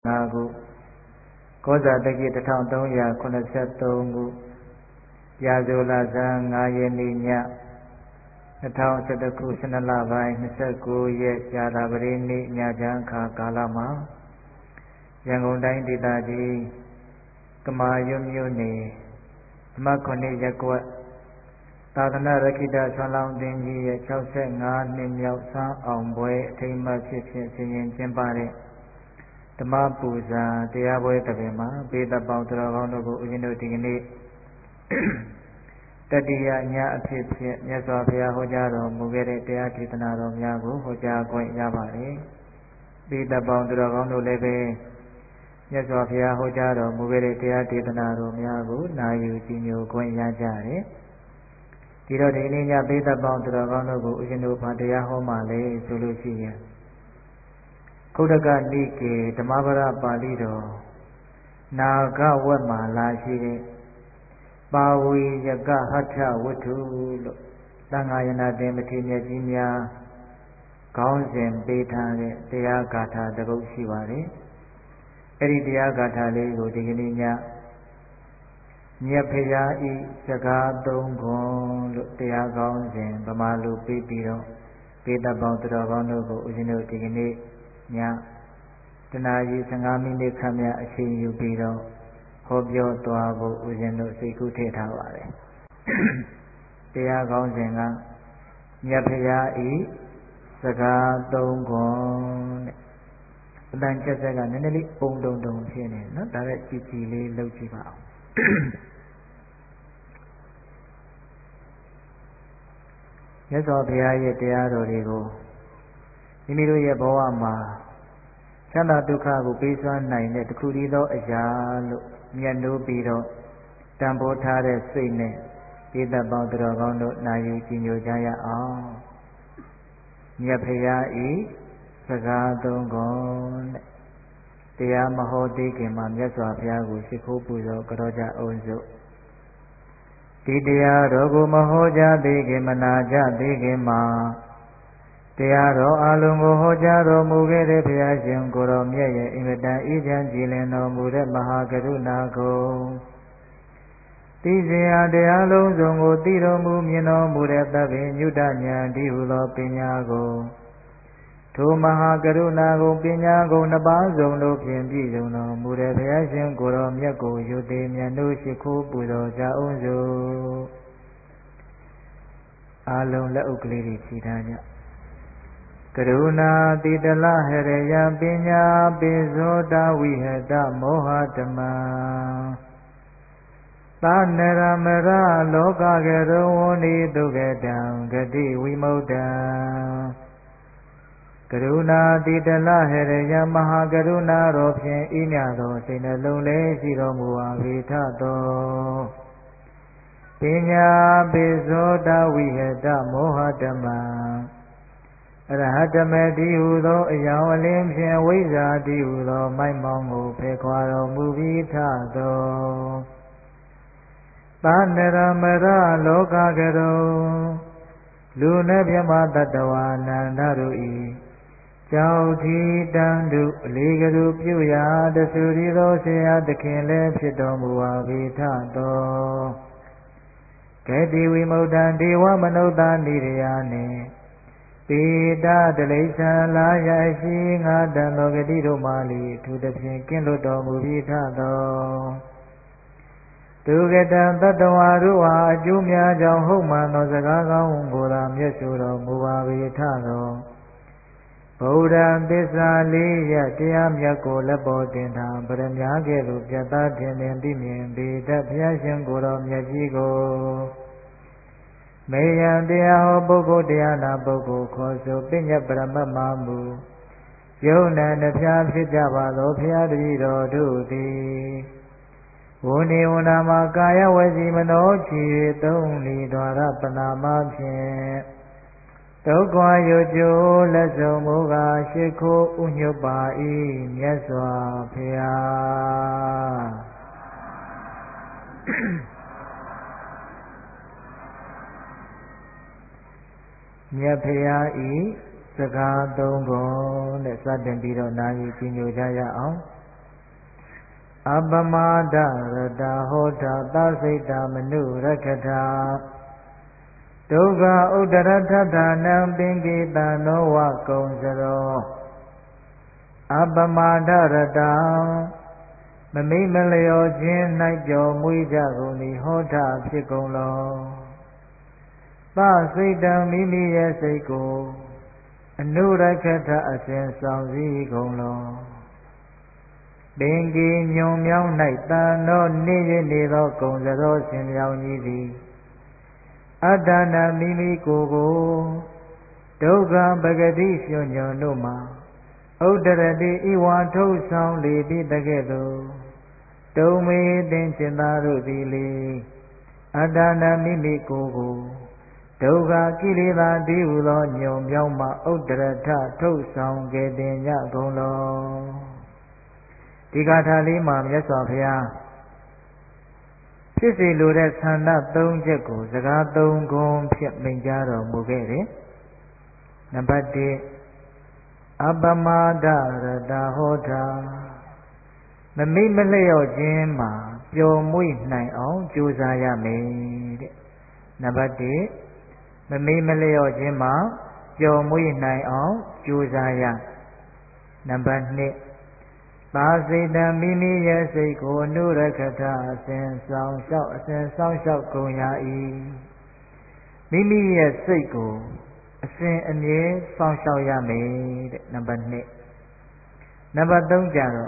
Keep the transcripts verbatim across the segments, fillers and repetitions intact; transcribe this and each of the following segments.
ngà gu Có giả tạc kỳ tạc thang tông ya khuna sát tông gu Ya dô la sa ngà yê ni nhạ Tạc thang sát tạc khu sanh la vai Nít sát gu yê ya la bari ni nhạ chang khá kā la ma Yang ngôn đánh đi ta đi Kama yum yu ni Mà khuni yak quat Tà thana rakita xoan long tinh ji yê sáu mươi lămနှစ်မြောက်ဆန်းအောင်ပွဲအထိမ်းအမှတ်ဖြစ်ဖြစ်ဆင်ရင်ကျင်းပတဲ့ဓမ္မပူဇာတရားပွဲတစ်ပင်မှာဘေးသက်ပေါင်းတော်ကောင်းတို့ကိုဦးဇင်းတို့ဒီကနေ့တတိယညအဖြစ်ဖြင့်မြတ်စွာဘုရားဟောကြားတော်မူခဲ့တဲ့တရားဒေသနာတော်များကိုဟောကြားခွင့်ရပါတယ်။ဘေးသက်ပေါင်းတော်ကောင်းတို့လည်းပဲမြတ်စွာဘုရားဟောကြားတော်မူခဲ့တဲ့တရားဒေသနာတော်များကိုနာယူကြည်ညိုခွင့်ရကြတယ်။ဒီတော့ဒီနေ့ညဘေးသက်ပေါင်းတော်ကောင်းတို့ကိုဦးဇင်းတို့ဘာတရားဟောမှလဲဆိုလို့ရှိရင်ခုဒကနိကေဓမ္မပဒပါဠိတော်နာဂဝတ်မှာလာရှိတဲ့ပါဝီယကဟဋ္ဌဝတ္ထုလို့သံဃာယနာတင်မထေရမြတ်ကြီးများခေါင်းစဉ်ပေးထားတဲ့တရားဂါထာတစ်ပုဒ်ရှိပါတယ်။အဲ့ဒီတရားဂါထာလေးကိုဒီကနေ့ညမြတ်ဖရာဤစကားသုံးခွန်းလို့တရားကောင်းစဉ်ဗမာလူပြီးပြီးတော့ပေတပေါင်းတော်ကောင်းတို့ကိုဦးဇင်းတို့ဒီကနေ့ညတနာရီဆယ်၅မိနစ်ခန့်များအချိန်ယူပြီးတော့ဟောပြောသွားဖို့ဦးဇင်းတို့စိတ်ကူးထည့်ထားပါတယ်။တရားကောင်းစဉ်ကမြတ်ဖရာဤစကားသုံးခွန်းတဲ့အတန်ချက်ဆက်ကနည်းနည်းလေးပုံတုံတုံဖြစ်နေနော်ဒါလည်းကြည်ကြည်လေးလုပ်ကြည့်ပါအောင်မြတ်စွာဘုရားရဲ့တရားတော်တွေကိုမိမိတို့ရဲ့ဘဝမှာချမ်းသာဒုက္ခကိုပေးစွမ်းနိုင်တဲ့တခုတည်းသောအရာလို့မြတ်နိုးပြီးတော့တန်ဖိုးထားတဲ့စိတ်နဲ့ဒေသပေါင်းတော်ကောင်းတို့နာယူကြည်ညိုကြရအောင်မြတ်ဖရာဤစကားသုံးခွန်းတဲ့တရားမဟောသေးခင်မှာမြတ်စွာဘုရားကိုရှိခိုးပူဇော်ကြောကြအောင်စို့ဒီတရားတော်ကိုမဟောကြားသေးခင်မနာကြသေးခင်မှာတရားတော်အလုံးကိုဟောကြားတော်မူခဲ့တဲ့ဘုရားရှင်ကိုယ်တော်မြတ်ရဲ့အင်မတန်အေးချမ်းကြည်လင်တော်မူတဲ့မဟာကရုဏာကိုသိစေရတရားလုံးစုံကိုသိတော်မူမြင်တော်မူတဲ့သဗ္ဗညုတဉာဏ်ဒီဟုသောပညာကိုထိုမဟာကရုဏာကိုပညာကုန်နှစ်ပါးစုံတို့ဖြင့်ပြည့်စုံတော်မူတဲ့ဘုရားရှင်ကိုယ်တော်မြတ်ကိုယုသေးမြတ်တို့ရှိခိုးပူဇော်ကြအောင်စို့အာလုံးလက်ဥကလေးတွေခြိထားကြကရုဏာတိတလဟရယပညာပိဇောတဝိဟတမောဟဓမ္မသာနရမရလောကကရောဝဏိတုကတံဂတိဝိမု ddha ကရုဏာတိတလဟရယမဟာကရုဏာတော်ဖြင့်ဤမြသောစိတ်နှလုံးလေးရှိတော်မူပါဝေထသောပညာပိဇောတဝိဟတမောဟဓမ္မအရဟတမေတိဟုသောအယောင်အလင်းဖြင့်ဝိဇ္ဇာတိဟုသောမိုက်မောင်းကိုဖယ်ခွာတော်မူပြီးထသောသာနရမရလောကကရောလူနှင့်မြမတတ္တဝါနန္ဒတို့ဤကြောင့်ထီတန်တုအလေးကလူပြုရာတဆူရီသောဆရာသခင်လည်းဖြစ်တော်မူပါဝေထသောကတိဝိမု ddha ဒေဝမနုဿာနိရယာနှင့်ပေတတလိษံလာရရှိငါတန်သောဂတိတို့မှလီသူတဖြင့်ကင်းလွတ်တော်မူပြီးထသောဒုက္ကတံတတ္တဝါတို့ဟာအကျိုးများကြောင့်ဟုတ်မှန်သောစကားကောင်းကိုသာမျက်ဆိုတော်မူပါ၏ထသောဗုဒ္ဓံသစ္စာလေးရတရားမြတ်ကိုလက်ပေါ်တင်ထားပရမညာကဲ့သို့ပြတ်သားခြင်းနှင့်သိမြင်ပေတတ်ဘုရားရှင်ကိုယ်တော်မြတ်ကြီးကိုမေယံတရားဟောပုဂ္ဂိုလ်တရားနာပုဂ္ဂိုလ်ခေါ်ဆိုပညတ်ပရမတ်မှာမူယုံနာနှဖျားဖြစ်ကြပါသောဘုရားတပည့်တော်တို့သည်ဝုန်ဒီဝနာမှာကာယဝစီမနောချီ၍သုံးလီဒွါရပနာမဖြင့်ဒုက္ခရွကျိုးလက်ဆုံးမူကားရှိခိုးဥညွတ်ပါ၏မြတ်စွာဘုရားမြတ်ဖရာဤစကားသုံးခွန်းနဲ့စတင်ပြီးတော့နာယူကြည်ညိုကြရအောင်အပမဒရတဟောတာသစိတ်တမနုရက္ခတာဒုက္ခဥဒရထဌာနံပင်ကိတနောဝကုံစရောအပမဒရတံမမိမလျောခြင်း၌ပျော်မွေးကြကုန်သည်ဟောတာဖြစ်ကုန်လောသစိတ်တံမိမိရဲ့စိတ်ကိုအနုရက္ခထအစဉ်ဆောင်စည်းကုန်လောပင်ကြီးညွန်မြောင်း၌တန်သောနေရနေသောကုံစရောရှင်မြောင်းကြီးသည်အတ္တနာမိမိကိုယ်ကိုဒုက္ခပဂတိရွှွညွန်တို့မှာဥဒရတိဤဝါထုတ်ဆောင်လေပြီးတကဲ့သို့တုံမေသင်จิตသားတို့သည်လေအတ္တနာမိမိကိုယ်ကိုဒုက္ခကိလေသာတည်းဟူသောညုံမြောင်းမှဥဒရထထုတ်ဆောင်ကဲ့တင်ကြကုန်လောဒီဂါထာလေးမှာမြတ်စွာဘုရားဖြစ်စေလိုတဲ့ဆန္ဒသုံးချက်ကိုစကားသုံးခုဖြင့်မိန့်ကြားတော်မူခဲ့တယ်နံပါတ်တစ်အပမဒရတဟောတာမမိမလျော့ခြင်းမှာပျော်မွေ့နိုင်အောင်ကြိုးစားရမယ်တဲ့နံပါတ်တစ်မမိမလျော့ခြင်းမှာပျော်မွေ့နိုင်အောင်ကြိုးစားရနံပါတ်နှစ်သာစိတ်တံမိမိရဲ့စိတ်ကိုအနုရက္ခထအစဉ်ဆောင်လျှောက်အစဉ်ဆောင်လျှောက်ကုန်ရ၏မိမိရဲ့စိတ်ကိုအစဉ်အမြဲဆောင်လျှောက်ရမယ်တဲ့နံပါတ်နှစ်နံပါတ်သုံးကြတော့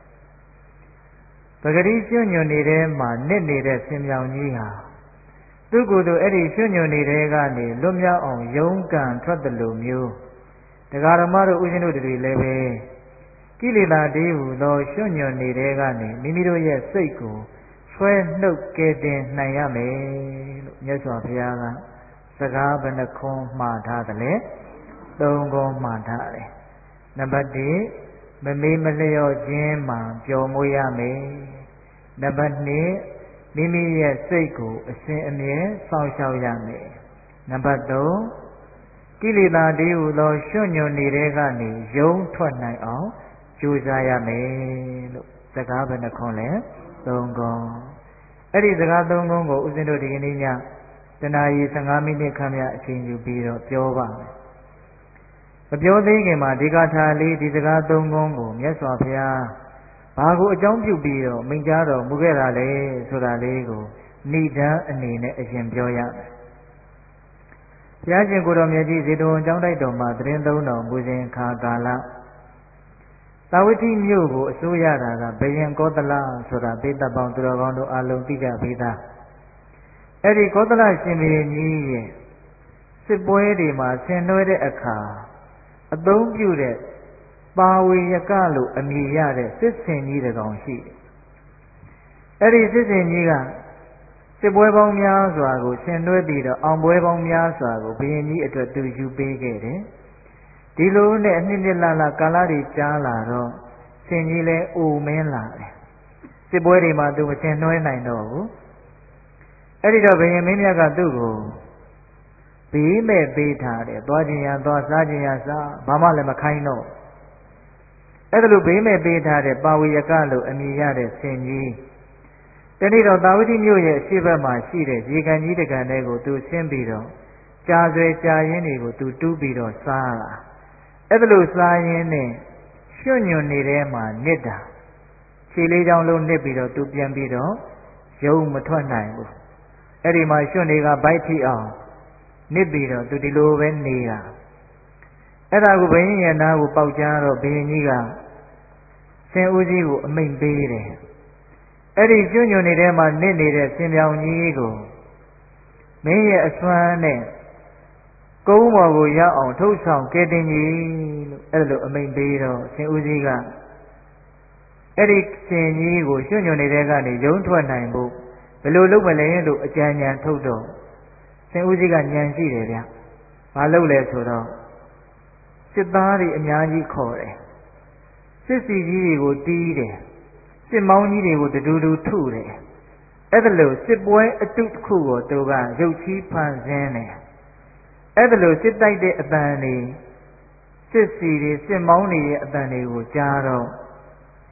ပဂတိရွှွညွန်နေတဲ့မှာနစ်နေတဲ့ဆင်မြောင်ကြီးဟာသူ့ကိုယ်သူအဲ့ဒီရွှွညွန်နေတဲ့ကနေလွတ်မြောက်အောင်ယုံကံထွက်တယ်လို့မျိုးတရားဓမ္မတို့ဥရှင်တို့တွေလည်းပဲကိလေသာတည်းဟူသောရွှွညွန်နေတဲ့ကနေမိမိတို့ရဲ့စိတ်ကိုဆွဲနှုတ်ကဲတင်နိုင်ရမယ်လို့မြတ်စွာဘုရားကစကားဘယ်နှခွန်းမှားထားတယ်လဲသုံးခွန်းမှားထားတယ်နံပါတ်တစ်မမေးမလျော့ခြင်းမှာပျော်မွေ့ရမယ်နံပါတ်နှစ်မိမိရဲ့စိတ်ကိုအစဉ်အမြဲစောင့်ရှောက်ရမယ်နံပါတ်သုံးကိလေသာတည်းဟူသောရွှွညွန်နေတဲ့ကနေယုံထွက်နိုင်အောင်ကြိုးစားရမယ်လို့စကားဘယ်နှခွန်းလဲသုံးခွန်းအဲ့ဒီစကားသုံးခွန်းကိုဦးဇင်းတို့ဒီကနေ့ညတနာရီဆယ်ငါးမိနစ်ခန့်မြအချိန်ယူပြီးတော့ပြောပါမယ်မပြောသေးခင်မှာဒီဂါထာလေးဒီစကားသုံးခွန်းကိုမြတ်စွာဘုရားဘာကိုအကြောင်းပြုပြီးတော့မိန့်ကြားတော်မူခဲ့တာလဲဆိုတာလေးကိုဏိဒံအနေနဲ့အရင်ပြောရမယ်ဘုရားရှင်ကိုယ်တော်မြတ်ကြီးဇေတဝန်ကျောင်းတိုက်တော်မှာသတင်းသုံးတော်မူစဉ်ခါကာလသာဝတိမြို့ကိုအစိုးရတာကဘယင်ကောသလဆိုတာပိဋကပေါင်းသူတော်ကောင်းတို့အလုံးသိကြပြီးသားအဲ့ဒီကောသလရှင်ဘုရင်ကြီးရဲ့စစ်ပွဲတွေမှာဆင်နွှဲတဲ့အခါအသုံးပြုတဲ့ပါဝေယကလို့အမည်ရတဲ့စစ်စင်ကြီးတကောင်ရှိတယ်အဲ့ဒီစစ်စင်ကြီးကစစ်ပွဲပေါင်းများစွာကိုဆင်နွှဲပြီးတော့အောင်ပွဲပေါင်းများစွာကိုဘုရင်ကြီးအတွက်သူယူပေးခဲ့တယ်ဒီလိုနဲ့အနှစ်နှစ်လလကာလတွေကြာလာတော့ဆင်ကြီးလဲအိုမင်းလာတယ်စစ်ပွဲတွေမှာသူမဆင်နွှဲနိုင်တော့ဘူးအဲ့ဒီတော့ဘုရင်မင်းမြတ်ကသူ့ကိုဘေးမဲ့ပေးထားတယ်သွားခြင်းရသွားစားခြင်းရစားဘာမှလည်းမခိုင်းတော့အဲ့ဒါလိုဘေးမဲ့ပေးထားတဲ့ပါဝေယကလို့အမည်ရတဲ့ဆင်ကြီးတနေ့တော့သာဝတိမြို့ရဲ့အရှိတ်ဘက်မှာရှိတဲ့ရေကန်ကြီးတကန်တွေကိုသူဆင်းပြီးတော့ကြာဆွဲကြာရင်းတွေကိုသူတူးပြီးတော့စားတာအဲ့ဒါလိုစားရင်းနဲ့ရွှွညွန်နေတဲ့မှာနစ်တာခြေလေးချောင်းလုံးနစ်ပြီးတော့သူပြန်ပြီးတော့ရုံမထွက်နိုင်ဘူးအဲ့ဒီမှာရွှွတွေကဗိုက်ထိအောင်နစ်ပြီးတော့သူဒီလိုပဲနေတာအဲ့ဒါကိုဘုရင်ရဲ့နားကိုပေါက်ကြားတော့ဘုရင်ကြီးကဆင်ဦးကြီးကိုအမိန့်ပေးတယ်အဲ့ဒီကျွညွန်နေတဲ့မှာနစ်နေတဲ့ဆင်ပြောင်ကြီးကိုမင်းရဲ့အစွမ်းနဲ့ကုန်းပေါ်ကိုရောက်အောင်ထုတ်ဆောင်ကဲတင်ကြီးလို့အဲ့လိုအမိန့်ပေးတော့ဆင်ဦးကြီးကအဲ့ဒီဆင်ကြီးကိုကျွညွန်နေတဲ့ကနေရုံးထွက်နိုင်ဖို့ဘယ်လိုလုပ်မလဲလို့အကြံဉာဏ်ထုတ်တော့ဆင်ဦးကြီးကဉာဏ်ရှိတယ်ဗျဘာလုပ်လဲဆိုတော့စစ်သားတွေအများကြီးခေါ်တယ်စစ်စီကြီးတွေကိုတီးတယ်စစ်မောင်းကြီးတွေကိုတူတူထုတယ်အဲ့ဒါလို့စစ်ပွဲအတုတစ်ခုကိုသူကရုပ်ချီးဖန်ဆင်းတယ်အဲ့ဒါလို့စစ်တိုက်တဲ့အတန်တွေစစ်စီတွေစစ်မောင်းတွေရဲ့အတန်တွေကိုကြားတော့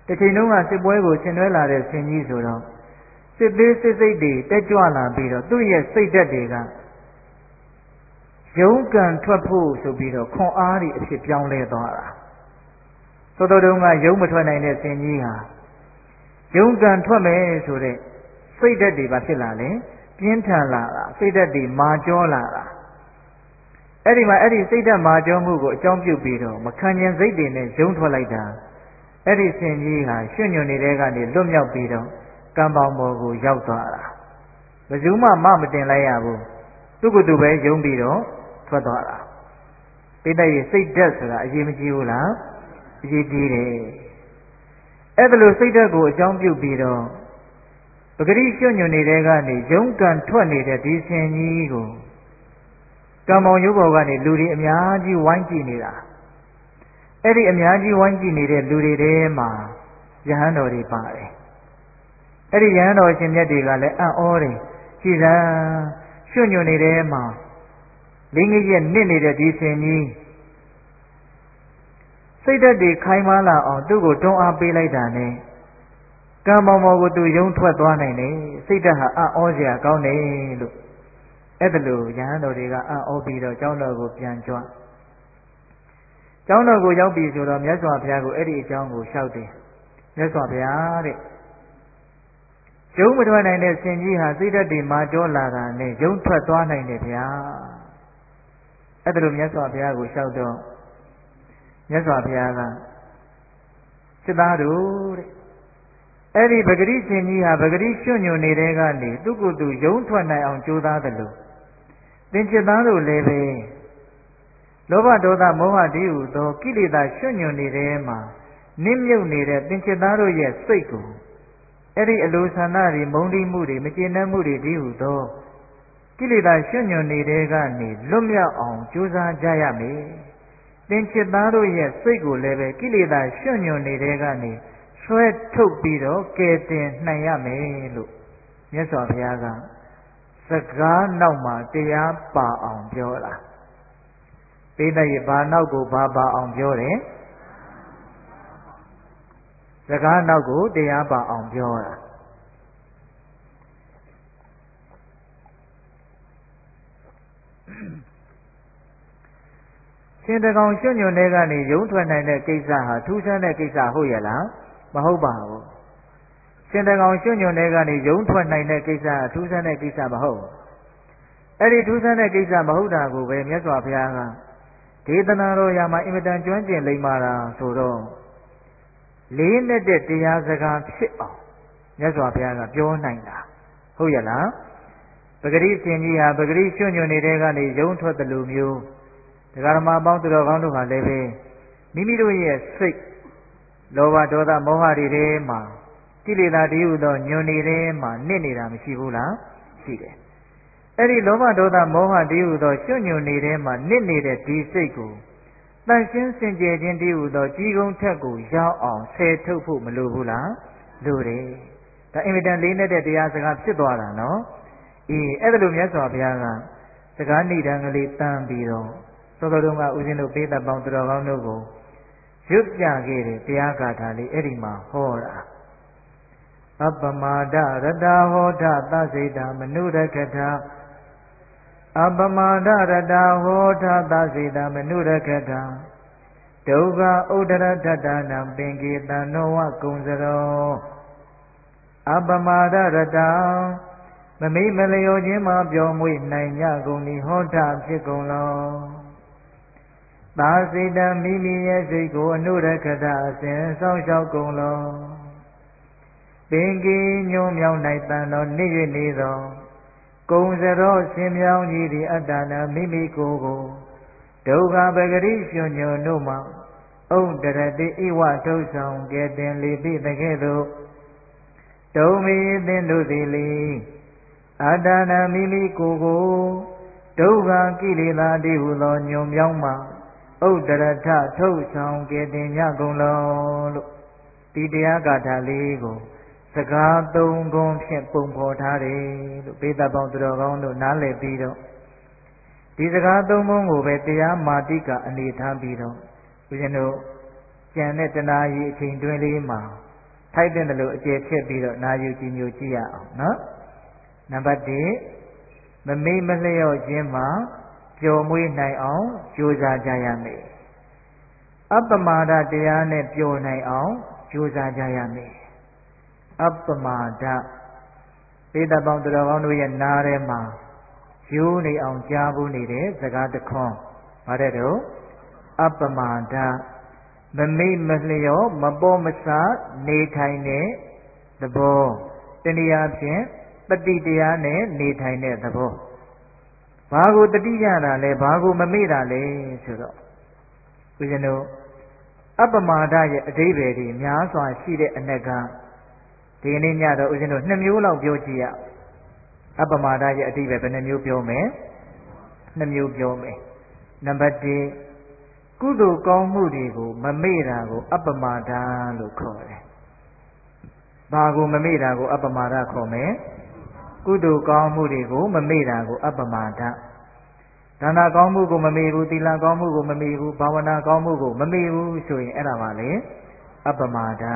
တစ်ချိန်လုံးကစစ်ပွဲကိုဆင်နွှဲလာတဲ့ဆင်ကြီးဆိုတော့စစ်သေးစစ်စိတ်တွေတက်ကြွလာပြီးတော့သူ့ရဲ့စိတ်ဓာတ်တွေကရုန်းကန်ထွက်ဖို့ဆိုပြီးတော့ခွန်အားတွေအဖြစ်ပြောင်းလဲသွားတာသောတော်တုံးကရုန်းမထွက်နိုင်တဲ့ဆင်ကြီးဟာရုန်းကန်ထွက်မယ်ဆိုတဲ့စိတ်ဓာတ်တွေပါဖြစ်လာလေပြင်းထန်လာတာစိတ်ဓာတ်တွေမာကျောလာတာအဲ့ဒီမှာအဲ့ဒီစိတ်ဓာတ်မာကျောမှုကိုအကြောင်းပြုပြီးတော့မခံကျင်စိတ်တွေနဲ့ရုန်းထွက်လိုက်တာအဲ့ဒီဆင်ကြီးဟာရွှွညွန်နေတဲ့ကနေလွတ်မြောက်ပြီးတော့ကံပေါင်းပေါ်ကိုရောက်သွားတာဘယ်သူမှမမတင်လိုက်ရဘူးသူကသူပဲယုံပြီးတော့ထွက်သွားတာပိဋကရဲ့စိတ်ဓာတ်ဆိုတာအရေးမကြီးဘူးလားအရေးကြီးတယ်အဲ့ဒါလိုစိတ်ဓာတ်ကိုအကြောင်းပြုပြီးတော့ပဂရိရွှွညွန်နေတဲ့ကနေယုံကံထွက်နေတဲ့ဒီဆင်ကြီးကိုကံပေါင်းရုပ်ပေါ်ကနေလူတွေအများကြီးဝိုင်းကြည့်နေတာအဲ့ဒီအများကြီးဝိုင်းကြည့်နေတဲ့လူတွေထဲမှာယဟန်တော်တွေပါတယ်အဲ့ဒီယဟန်တော်ရှင်မြတ်တွေကလည်းအံ့ဩတယ်ကြည်စမ်းရွှွညွန်နေတဲ့မှာလင်းကြီးရဲ့နစ်နေတဲ့ဒီဆင်ကြီးစိတ်ဓာတ်တွေခိုင်မာလာအောင်သူ့ကိုတွန်းအားပေးလိုက်တာနဲ့ကံမောင်မော်ကိုသူယုံထွက်သွားနိုင်တယ်စိတ်ဓာတ်ဟာအံ့ဩစရာကောင်းတယ်လို့အဲ့ဒါလို့ယဟန်တော်တွေကအံ့ဩပြီးတော့ကျောင်းတော်ကိုပြန်ကြွကျောင်းတော်ကိုရောက်ပြီဆိုတော့မြတ်စွာဘုရားကိုအဲ့ဒီအကြောင်းကိုလျှောက်တယ်မြတ်စွာဘုရားတဲ့ယုံမထွက်နိုင်တဲ့ဆင်ကြီးဟာစိတ်ဓာတ်တွေမာကျောလာတာနဲ့ယုံထွက်သွားနိုင်တယ်ဗျာအဲ့ဒါလို့မြတ်စွာဘုရားကိုလျှောက်တော့မြတ်စွာဘုရားကစစ်သားတို့တဲ့အဲ့ဒီပဂရိရှင်ကြီးဟာပဂရိရွှွညွန်နေတဲ့ကနေသူ့ကိုယ်သူယုံထွက်နိုင်အောင်ကြိုးစားတယ်လို့သင်္ချစ်သားတို့လည်းပဲလောဘဒေါသမောဟတည်းဟူသောကိလေသာရွှွညွန်နေတဲ့မှာနစ်မြုပ်နေတဲ့သင်္ချစ်သားတို့ရဲ့စိတ်ကိုအဲ့ဒီအလိုဆန္ဒတွေမုန်းတိမှုတွေမကျေနပ်မှုတွေတည်းဟူသောကိလေသာရွှွညွန်နေတဲ့ကနေလွတ်မြောက်အောင်ကြိုးစားကြရမယ်သင်္ချစ်သားတို့ရဲ့စိတ်ကိုလည်းပဲကိလေသာရွှွညွန်နေတဲ့ကနေဆွဲထုတ်ပြီးတော့ကယ်တင်နိုင်ရမယ်လို့မြတ်စွာဘုရားကစကားနောက်မှာတရားပါအောင်ပြောတာပိဋကရဲ့ဘာနောက်ကိုဘာပါအောင်ပြောတယ်စကားနောက်ကိုတရားပါအောင်ပြောတာရှင်တကောင်ရွှွညွန်တဲ့ကနေယုံထွက်နိုင်တဲ့ကိစ္စဟာထူးဆန်းတဲ့ကိစ္စဟုတ်ရဲ့လားမဟုတ်ပါဘူးရှင်တကောင်ရွှွညွန်တဲ့ကနေယုံထွက်နိုင်တဲ့ကိစ္စဟာထူးဆန်းတဲ့ကိစ္စမဟုတ်အဲ့ဒီထူးဆန်းတဲ့ကိစ္စမဟုတ်တာကိုပဲမြတ်စွာဘုရားကဒေသနာတော်ရာမှာအင်မတန်ကျွမ်းကျင်လိမ္မာတာဆိုတော့လေးနဲ့တဲ့တရားစကားဖြစ်အောင်မြတ်စွာဘုရားကပြောနိုင်တာဟုတ်ရဲ့လားပဂရိရှင်ကြီးဟာပဂရိရွှွညွန်နေတဲ့ကနေယုံထွက်တယ်လို့မျိုးဒကာဓမ္မပေါင်းသူတော်ကောင်းတို့ဟာလည်းပဲမိမိတို့ရဲ့စိတ်လောဘဒေါသမောဟတွေထဲမှာကိလေသာတည်းဟူသောညွန်နေတဲ့မှာနစ်နေတာမရှိဘူးလားရှိတယ်အဲ့ဒီလောဘဒေါသမောဟတည်းဟူသောရွှွညွန်နေတဲ့မှာနစ်နေတဲ့ဒီစိတ်ကိုတန်ရှင်းစင်ကြယ်ခြင်းတည်းဟူသောကြီးကုန်းထက်ကိုရောက်အောင်ဆယ်ထုတ်ဖို့မလိုဘူးလားလိုတယ်ဒါအင်မတန်လေးနဲ့တဲ့တရားစကားဖြစ်သွားတာနော်အေးအဲ့ဒါလိုမြတ်စွာဘုရားကစကားဏိဒံကလေးတန်းပြီးတော့သောတော်တုံးကဦးဇင်းတို့ပေးသက်ပေါင်းသူတော်ကောင်းတို့ကိုရွတ်ပြခဲ့တဲ့တရားဂါထာလေးအဲ့ဒီမှာဟောတာအပမာဒရတဟောထသစိတမနုရကထာအပမာဒရတဟောထသစိတမနုရကထာဒုက္ခဥဒရထတနာပင်ကေတနောဝကုံစရောအပမာဒရတမမိမလျောခြင်းမှာပျော်မွေ့နိုင်ကြကုန်သည်ဟောထဖြစ်ကုန်လောသာစိတံမိမိရဲ့စိတ်ကိုအနုရခတအစဉ်စောင့်ရှောက်ကုန်လောပင်ကြီးညုံမြောင်း၌တန်တော်နေ၍နေသောကုံစရောရှင်မြောင်းကြီးသည်အတ္တနာမိမိကိုယ်ကိုဒုက္ခပဂရိရွှွညွန်တို့မှဥဒရတိဣဝထုတ်ဆောင်ကဲ့တင်လေပိတကဲ့သို့တုံမီသင်တို့သည်လေအတ္တနာမိမိကိုယ်ကိုဒုက္ခကိလေသာတည်းဟူသောညုံမြောင်းမှဥဒရထထုတ်ဆောင်ကဲ့တင်ကြကုန်လောလို့ဒီတရားဂါထာလေးကိုစကားသုံးခုဖြင့်ပုံဖော်ထားတယ်လို့ပေးသက်ပေါင်းသူတော်ကောင်းတို့နားလည်ပြီးတော့ဒီစကားသုံးခုကိုပဲတရားမာတိကအနေထားပြီးတော့ဦးဇင်းတို့ကျန်တဲ့တဏှာကြီးအချိန်တွင်းလေးမှာထိုက်တဲ့လို့အခြေဖြစ်ပြီးတော့နာယူကြည်ညိုကြည့်ရအောင်နော်နံပါတ်တစ်မမေ့မလျော့ခြင်းမှာပျော်မွေ့နိုင်အောင်ကြိုးစားကြရမယ်အပ္ပမာဒတရားနဲ့ပျော်နိုင်အောင်ကြိုးစားကြရမယ်အပ္ပမာဒသေတပေါင်းသူတော်ကောင်းတို့ရဲ့နားထဲမှာယူနေအောင်ကြားဘူးနေတဲ့စကားတစ်ခွန်းဗါတဲ့တော့အပ္ပမာဒမမိတ်မလျော့မပေါ်မဆနေထိုင်တဲ့သဘောတနည်းအားဖြင့်တတိတရားနဲ့နေထိုင်တဲ့သဘောဘာကိုတတိရတာလဲဘာကိုမမေ့တာလဲဆိုတော့ဦးဇင်းတို့အပ္ပမာဒရဲ့အဓိပ္ပာယ်ဒီများစွာရှိတဲ့အနက်ကဒီကနေ့ညတော့ဦးဇင်းတို့နှစ်မျိုးလောက်ပြောကြည့်ရအပ္ပမာဒရဲ့အဓိပ္ပာယ်ဘယ်နှမျိုးပြောမယ်နှစ်မျိုးပြောမယ်နံပါတ်တစ်ကုသိုလ်ကောင်းမှုတွေကိုမမေ့တာကိုအပ္ပမာဒလို့ခေါ်တယ်ဘာကိုမမေ့တာကိုအပ္ပမာဒခေါ်မယ်ကုသိုလ်ကောင်းမှုတွေကိုမမေ့တာကိုအပ္ပမာဒဒါနကောင်းမှုကိုမမေ့ဘူးသီလကောင်းမှုကိုမမေ့ဘူးဘာဝနာကောင်းမှုကိုမမေ့ဘူးဆိုရင်အဲ့ဒါပါလေအပ္ပမာဒ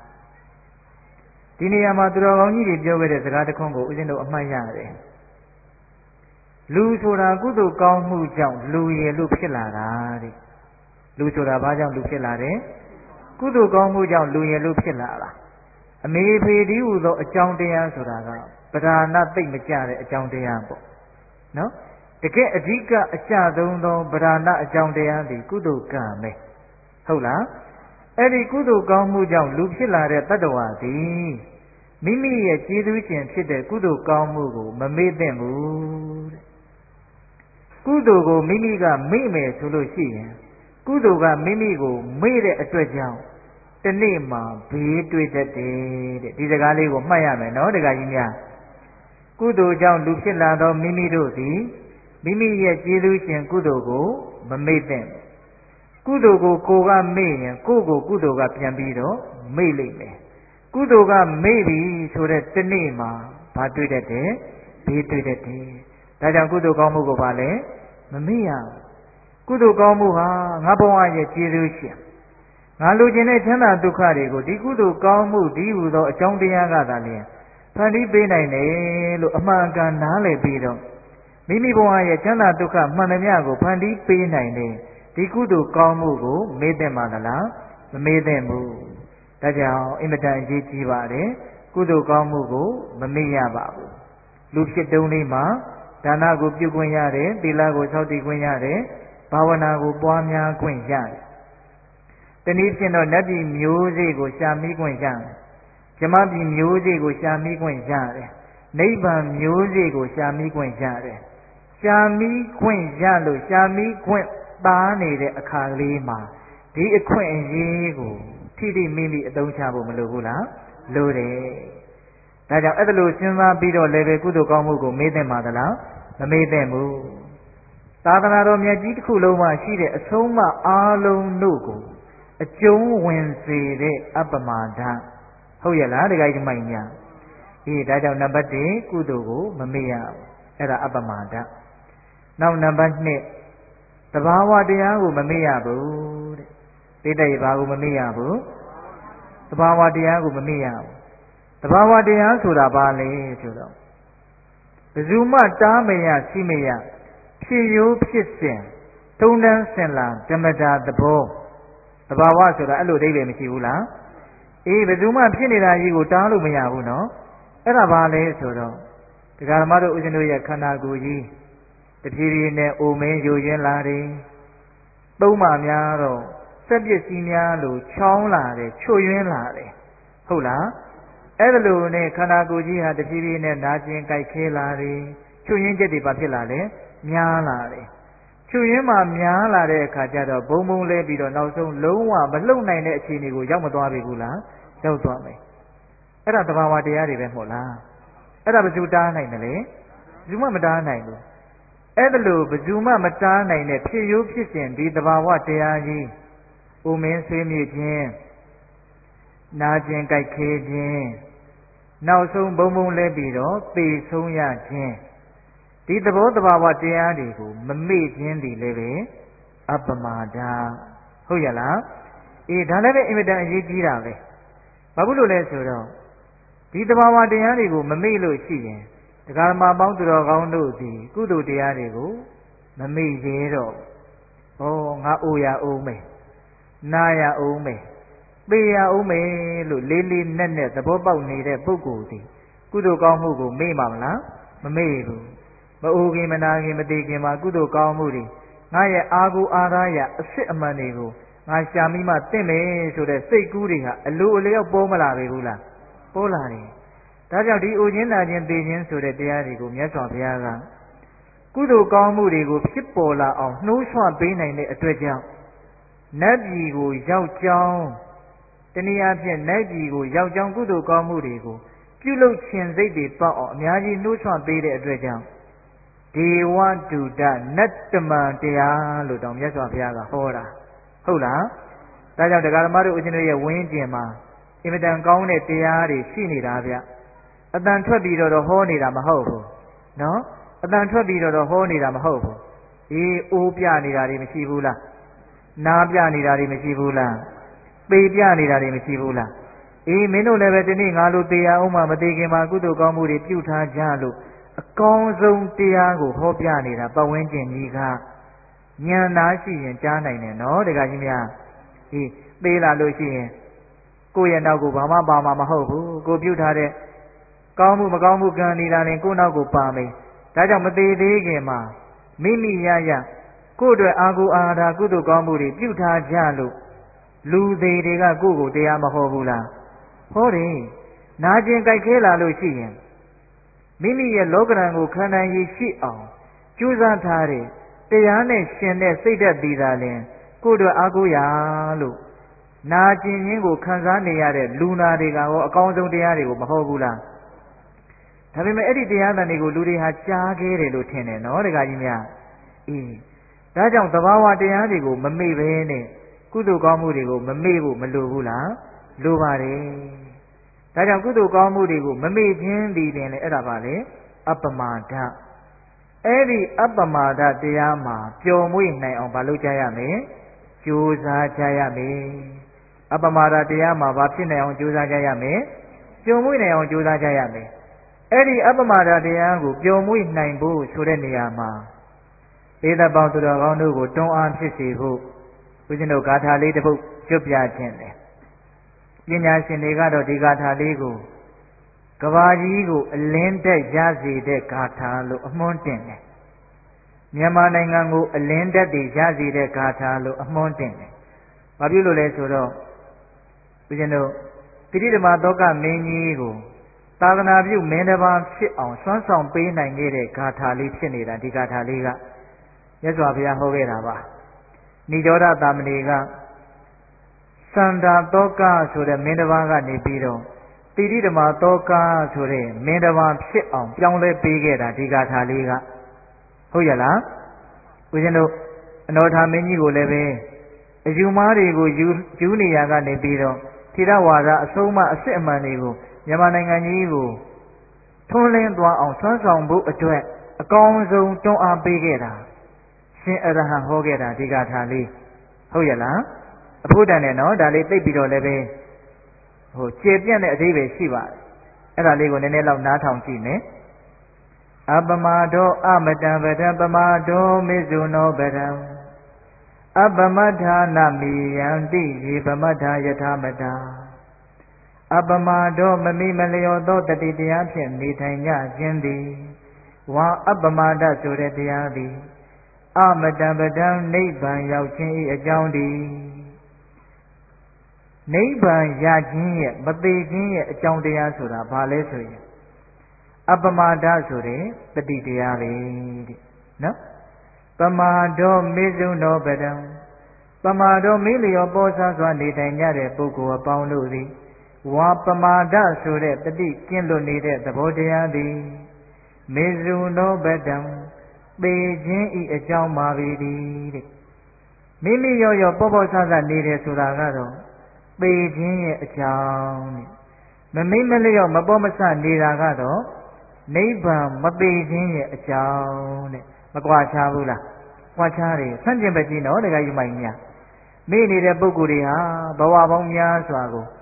ဒီနေရာမှာသူတော်ကောင်းကြီးတွေပြောခဲ့တဲ့စကားတစ်ခွန်းကိုဦးဇင်းတို့အမှတ်ရတယ်လူဆိုတာကုသိုလ်ကောင်းမှုကြောင့်လူရည်လို့ဖြစ်လာတာတဲ့လူဆိုတာဘာကြောင့်လူဖြစ်လာတယ်ကုသိုလ်ကောင်းမှုကြောင့်လူရည်လို့ဖြစ်လာတာအမေဖေဒီဟူသောအကြောင်းတရားဆိုတာကပဓာနသိမ့်မကြတဲ့အကြောင်းတရားပေါ့နော်တကယ်အဓိကအကျဆုံးသောပဓာနအကြောင်းတရားဒီကုသိုလ်ကံပဲဟုတ်လားအဲ့ဒီကုသိုလ်ကောင်းမှုကြောင့်လူဖြစ်လာတဲ့တတ္တဝါသည်မိမိရဲ့ကျေးဇူးရှင်ဖြစ်တဲ့ကုသိုလ်ကောင်းမှုကိုမမေ့သင့်ဘူးတဲ့ကုသိုလ်ကိုမိမိကမေ့မယ်ဆိုလို့ရှိရင်ကုသိုလ်ကမိမိကိုမေ့တဲ့အတွက်ကြောင့်တနေ့မှာဘေးတွေ့တတ်တယ်တဲ့ဒီစကားလေးကိုမှတ်ရမယ်နော်တခါကြီးများကုသိုလ်ကြောင့်လူဖြစ်လာသောမိမိတို့သည်မိမိရဲ့ကျေးဇူးရှင်ကုသိုလ်ကိုမမေ့သင့်ကုသိုလ်ကိုကိုကမေ့ရင်ကိုယ့်ကိုကုသိုလ်ကပြန်ပြီးတော့မေ့လိမ့်မယ်ကုသိုလ်ကမေ့ပြီဆိုတဲ့တနေ့မှာဘာတွေ့တတ်တယ်ဘေးတွေ့တတ်တယ်ဒါကြောင့်ကုသိုလ်ကောင်းမှုကိုပါလဲမမေ့ရကုသိုလ်ကောင်းမှုဟာငါဘဝရဲ့ကျေးဇူးရှင်ငါလိုချင်တဲ့ချမ်းသာဒုက္ခတွေကိုဒီကုသိုလ်ကောင်းမှုဒီဟူသောအကြောင်းတရားကသာလျှင်ဖန်တီးပေးနိုင်တယ်လို့အမှန်ကန်နားလည်ပြီးတော့မိမိဘဝရဲ့ချမ်းသာဒုက္ခမှန်သမျှကိုဖန်တီးပေးနိုင်တယ်ဒီကုသိုလ်ကောင်းမှုကိုမေ့သင့်ပါသလားမမေ့သင့်ဘူးဒါကြောင့်အင်မတန်အရေးကြီးပါတယ်ကုသိုလ်ကောင်းမှုကိုမမေ့ရပါဘူးလူဖြစ်တုံးလေးမှာဒါနကိုပြုခွင့်ရတယ်သီလကိုစောင့်တည်ခွင့်ရတယ်ဘာဝနာကိုပွားများခွင့်ရတယ်တနည်းဖြင့်တော့နတ်ပြည်မျိုးစေ့ကိုရှာမိခွင့်ရတယ်ဇမပြည်မျိုးစေ့ကိုရှာမိခွင့်ရတယ်နိဗ္ဗာန်မျိုးစေ့ကိုရှာမိခွင့်ရတယ်ရှာမိခွင့်ရလို့ရှာမိခွင့်သားနေတဲ့အခါလေးမှာဒီအခွင့်အရေးကိုထိထိမိမိအသုံးချဖို့မလိုဘူးလားလိုတယ်ဒါကြောင့်အဲ့ဒါလို့စဉ်းစားပြီးတော့လည်းပဲကုသိုလ်ကောင်းမှုကိုမေ့သင့်ပါသလားမမေ့သင့်ဘူးသာသနာတော်မြတ်ကြီးတစ်ခုလုံးမှာရှိတဲ့အဆုံးအမအားလုံးတို့ကိုအကျုံးဝင်စေတဲ့အပ္ပမာဒဟုတ်ရဲ့လားဒကာကြီးမိုင်များအေးဒါကြောင့်နံပါတ်တစ်ကုသိုလ်ကိုမမေ့ရဘူးအဲ့ဒါအပ္ပမာဒနောက်နံပါတ်နှစ်သဘာဝတရားကိုမမေ့ရဘူးတဲ့သိတဲ့ဘာကိုမမေ့ရဘူးသဘာဝတရားကိုမမေ့ရဘူးသဘာဝတရားဆိုတာဘာလဲဆိုတော့ဘယ်သူမှတားမရစီမရဖြစ်ရိုးဖြစ်စဉ်ထုံတန်းစင်လာဓမ္မတာသဘောသဘာဝဆိုတာအဲ့လိုအဓိပ္ပာယ်မရှိဘူးလားအေးဘယ်သူမှဖြစ်နေတာကြီးကိုတားလို့မရဘူးနော်အဲ့ဒါဘာလဲဆိုတော့ဒကာဓမ္မတို့ဦးဇင်းတို့ရဲ့ခန္ဓာကိုယ်ကြီးတဖြည်းဖြည်းနဲ့အိုမင်းယိုရင်းလာတယ်သုံးပါများတော့စက်ပစ္စည်းများလို့ချောင်းလာတယ်ချွတ်ယွင်းလာတယ်ဟုတ်လားအဲ့ဒါလိုနဲ့ခန္ဓာကိုယ်ကြီးဟာတဖြည်းဖြည်းနဲ့နာကျင်ကြိုက်ခဲလာတယ်ချွတ်ယွင်းချက်တွေဘာဖြစ်လာလဲများလာတယ်ချွတ်ယွင်းမှများလာတဲ့အခါကျတော့ဘုံဘုံလဲပြီးတော့နောက်ဆုံးလုံးဝမလှုပ်နိုင်တဲ့အခြေအနေကိုရောက်မသွားပြီဘူးလားရောက်သွားမယ်အဲ့ဒါသဘာဝတရားတွေပဲမဟုတ်လားအဲ့ဒါဘယ်သူတားနိုင်တယ်လဲဘယ်သူမှမတားနိုင်ဘူးအဲ့ဒါလို့ဘယ်သူမှမတားနိုင်တဲ့ဖြစ်ရိုးဖြစ်စဉ်ဒီသဘာဝတရားကြီးဥမင်းဆွေးမြေ့ခြင်းနာကျင်ကြိုက်ခဲခြင်းနောက်ဆုံးဘုံဘုံလဲပြီးတော့သေဆုံးရခြင်းဒီသဘောသဘာဝတရားတွေကိုမမေ့ခြင်းဒီလည်းပဲအပ္ပမာဒဟုတ်ရလားအေးဒါလည်းပဲအင်မတန်အရေးကြီးတာပဲဘာဖြစ်လို့လဲဆိုတော့ဒီတဘာဝတရားတွေကိုမမေ့လို့ရှိရင်တရားဓမ္မပေါင်းသူတော်ကောင်းတို့သည်ကုသိုလ်တရားတွေကိုမမေ့ရဲတော့ဩငါအိုရအောင်မယ်နာရအောင်မယ်ပေရအောင်မယ်လို့လေးလေးနက်နက်သဘောပေါက်နေတဲ့ပုဂ္ဂိုလ်သည်ကုသိုလ်ကောင်းမှုကိုမေ့မှာမလားမမေ့ဘူးမအိုခင်မနာခင်မသိခင်မှာကုသိုလ်ကောင်းမှုတွေငါရဲ့အာဟုအာရယအစစ်အမှန်တွေကိုငါရှာမိမှတင့်မယ်ဆိုတဲ့စိတ်ကူးတွေဟာအလိုအလျောက်ပေါ်မလာပေဘူးလားပေါ်လာတယ်ဒါကြောင့်ဒီအိုခြင်းနာခြင်းသိခြင်းဆိုတဲ့တရားတွေကိုမြတ်စွာဘုရားကကုသိုလ်ကောင်းမှုတွေကိုဖြစ်ပေါ်လာအောင်နှိုးဆွပေးနိုင်တဲ့အတွက်ကြောင့်နတ်ပြည်ကိုရောက်ကြောင်းတနည်းအားဖြင့်နတ်ပြည်ကိုရောက်ကြောင်းကုသိုလ်ကောင်းမှုတွေကိုပြုလုပ်ခြင်းစိတ်တွေပေါက်အောင်အများကြီးနှိုးဆွပေးတဲ့အတွက်ကြောင့်ဒေဝတုဒနတ္တမံတရားလို့တောင်မြတ်စွာဘုရားကဟောတာဟုတ်လားဒါကြောင့်တရားဓမ္မတို့ဦးဇင်းတို့ရဲ့ဝင်းကျင်မှာအင်မတန်ကောင်းတဲ့တရားတွေရှိနေတာဗျအတန်ထွက်ပြီးတော့ဟောနေတာမဟုတ်ဘူးနော်အတန်ထွက်ပြီးတော့ဟောနေတာမဟုတ်ဘူးအေးအိုးပြနေတာတွေမရှိဘူးလားနားပြနေတာတွေမရှိဘူးလားပေပြနေတာတွေမရှိဘူးလားအေးမင်းတို့လည်းပဲဒီနေ့ငါလိုတရားအောင်မှမသိခင်မှာကုသိုလ်ကောင်းမှုတွေပြုထားကြလို့အကောင်းဆုံးတရားကိုဟောပြနေတာပတ်ဝန်းကျင်ကြီးကဉာဏ်နာရှိရင်ကြားနိုင်တယ်နော်တခါကြီးများအေးသေးလာလို့ရှိရင်ကိုယ့်ရဲ့နောက်ကိုဘာမှပါမှာမဟုတ်ဘူးကိုပြုထားတဲ့ကောင်းမှုမကောင်းမှုကံနေတာနဲ့ကိုယ့်နောက်ကိုပါမယ်ဒါကြောင့်မသေးသေးခင်မှာမိမိရရကိုယ့်အတွက်အာဟုအာဟာရကုသိုလ်ကောင်းမှုတွေပြုထားကြလို့လူသေးတွေကကိုယ့်ကိုတရားမဟောဘူးလားဟောတယ်နာကျင်ကြိုက်ခဲလာလို့ရှိရင်မိမိရဲ့လောကဓာတ်ကိုခန္ဓာရည်ရှိအောင်ကြိုးစားထားတဲ့တရားနဲ့ရှင်တဲ့စိတ်ဓာတ်တည်တာလင်ကိုယ့်အတွက်အာဟုရာလို့နာကျင်ခြင်းကိုခံစားနေရတဲ့လူနာတွေကရောအကောင်းဆုံးတရားတွေကိုမဟောဘူးလားဒါပေမဲ့အဲ့ဒီတရားသံတွေကိုလူတွေဟာကြားခဲ့တယ်လို့ထင်တယ်နော်တခါကြီးများအေးဒါကြောင့်သဘာဝတရားတွေကိုမမေ့ဘဲနဲ့ကုသိုလ်ကောင်းမှုတွေကိုမမေ့ဖို့မလိုဘူးလားလိုပါတယ်ဒါကြောင့်ကုသိုလ်ကောင်းမှုတွေကိုမမေ့ခြင်းဒီတင်လေအဲ့ဒါပါလေအပ္ပမာဒအဲ့ဒီအပ္ပမာဒတရားမှာပျော်မွေ့နိုင်အောင်မလုပ်ကြရမယ်ကြိုးစားကြရမယ်အပ္ပမာဒတရားမှာဘာဖြစ်နိုင်အောင်ကြိုးစားကြရမယ်ပျော်မွေ့နိုင်အောင်ကြိုးစားကြရမယ်အဲ့ဒီအပ္ပမာဒတရားကိုပျော်မွေ့နိုင်ဖို့ဆိုတဲ့နေရာမှာဒေသပေါင်းသူတော်ကောင်းတို့ကိုတွန်းအားဖြစ်စေဖို့ဦးဇင်းတို့ဂါထာလေးတစ်ပုဒ်ကျွတ်ပြခြင်းတယ်ပညာရှင်တွေကတော့ဒီဂါထာလေးကိုကဘာကြီးကိုအလင်းတက်ရစေတဲ့ဂါထာလို့အမွှန်းတင်တယ်မြန်မာနိုင်ငံကိုအလင်းတက်တည်ရစေတဲ့ဂါထာလို့အမွှန်းတင်တယ်ဘာဖြစ်လို့လဲဆိုတော့ဦးဇင်းတို့တိတိဓမ္မသောကမင်းကြီးကိုသာသနာပြုမင်းတစ်ပါးဖြစ်အောင်စွမ်းဆောင်ပေးနိုင်ခဲ့တဲ့ဂါထာလေးဖြစ်နေတာဒီဂါထာလေးကမြတ်စွာဘုရားဟောခဲ့တာပါနိရောဓသာမဏေကစန္ဒာသောကဆိုတဲ့မင်းတစ်ပါးကနေပြီးတော့တိတိဓမ္မသောကဆိုတဲ့မင်းတစ်ပါးဖြစ်အောင်ပြောင်းလဲပေးခဲ့တာဒီဂါထာလေးကဟုတ်ရလားဦးဇင်းတို့အနောထာမင်းကြီးကိုလည်းပဲအယူမားတွေကိုယူယူနေရကနေပြီးတော့ထေရဝါဒအဆုံးအမအစစ်အမှန်တွေကိုမြန်မာနိုင်ငံကြီးကိုထွန်းလင်းသွားအောင်ဆွမ်းဆောင်ဖို့အတွက်အကောင်းဆုံးတွန်းအားပေးခဲ့တာရှင်အရဟံဟောခဲ့တာဒီဂါထာလေးဟုတ်ရလားအဖို့တန်တယ်နော်ဒါလေးသိပ်ပြီးတော့လည်းပဲဟိုကျေပြန့်တဲ့အသေးပဲရှိပါတယ်အဲ့ဒါလေးကိုနည်းနည်းလောက်နားထောင်ကြည့်မယ်အပမဒောအမတံပဒံပမဒောမေဇုနောပဒံအပမထာနမိယံတိယေပမထာယထာမတာအပမဒောမမိမလျောသောတတိတရားဖြင့်နေထိုင်ကြခြင်းသည်ဝါအပမဒဆိုတဲ့တရားသည်အမတံပဒံနိဗ္ဗာန်ရောက်ခြင်း၏အကြောင်းသည်နိဗ္ဗာန်ရခြင်းရဲ့မသေးခြင်းရဲ့အကြောင်းတရားဆိုတာဘာလဲဆိုရင်အပမဒဆိုတဲ့တတိတရားပဲတဲ့နော်ပမာဒောမေဇုနောပဒံပမာဒောမေလျောပေါ်စားစွာနေထိုင်ကြတဲ့ပုဂ္ဂိုလ်အပေါင်းတို့သည်ဝါပမာဒဆိုတဲ့တတိကျင့်လွတ်နေတဲ့သဘောတရားသည်မေဇုနောပဒံပေခြင်းဤအကြောင်းပါပေသည်တဲ့မိမိရောရောပေါ်ပေါ်ဆဆနေတယ်ဆိုတာကတော့ပေခြင်းရဲ့အကြောင်းတဲ့မမိမလျော့မပေါ်မဆနေတာကတော့နိဗ္ဗာန်မပေခြင်းရဲ့အကြောင်းတဲ့မကွာခြားဘူးလားကွာခြားတယ်ဆန့်ကျင်ဘက်ကြီးနော်တခါယူမိုင်းများမိနေတဲ့ပုဂ္ဂိုလ်တွေဟာဘဝပေါင်းများစွာကို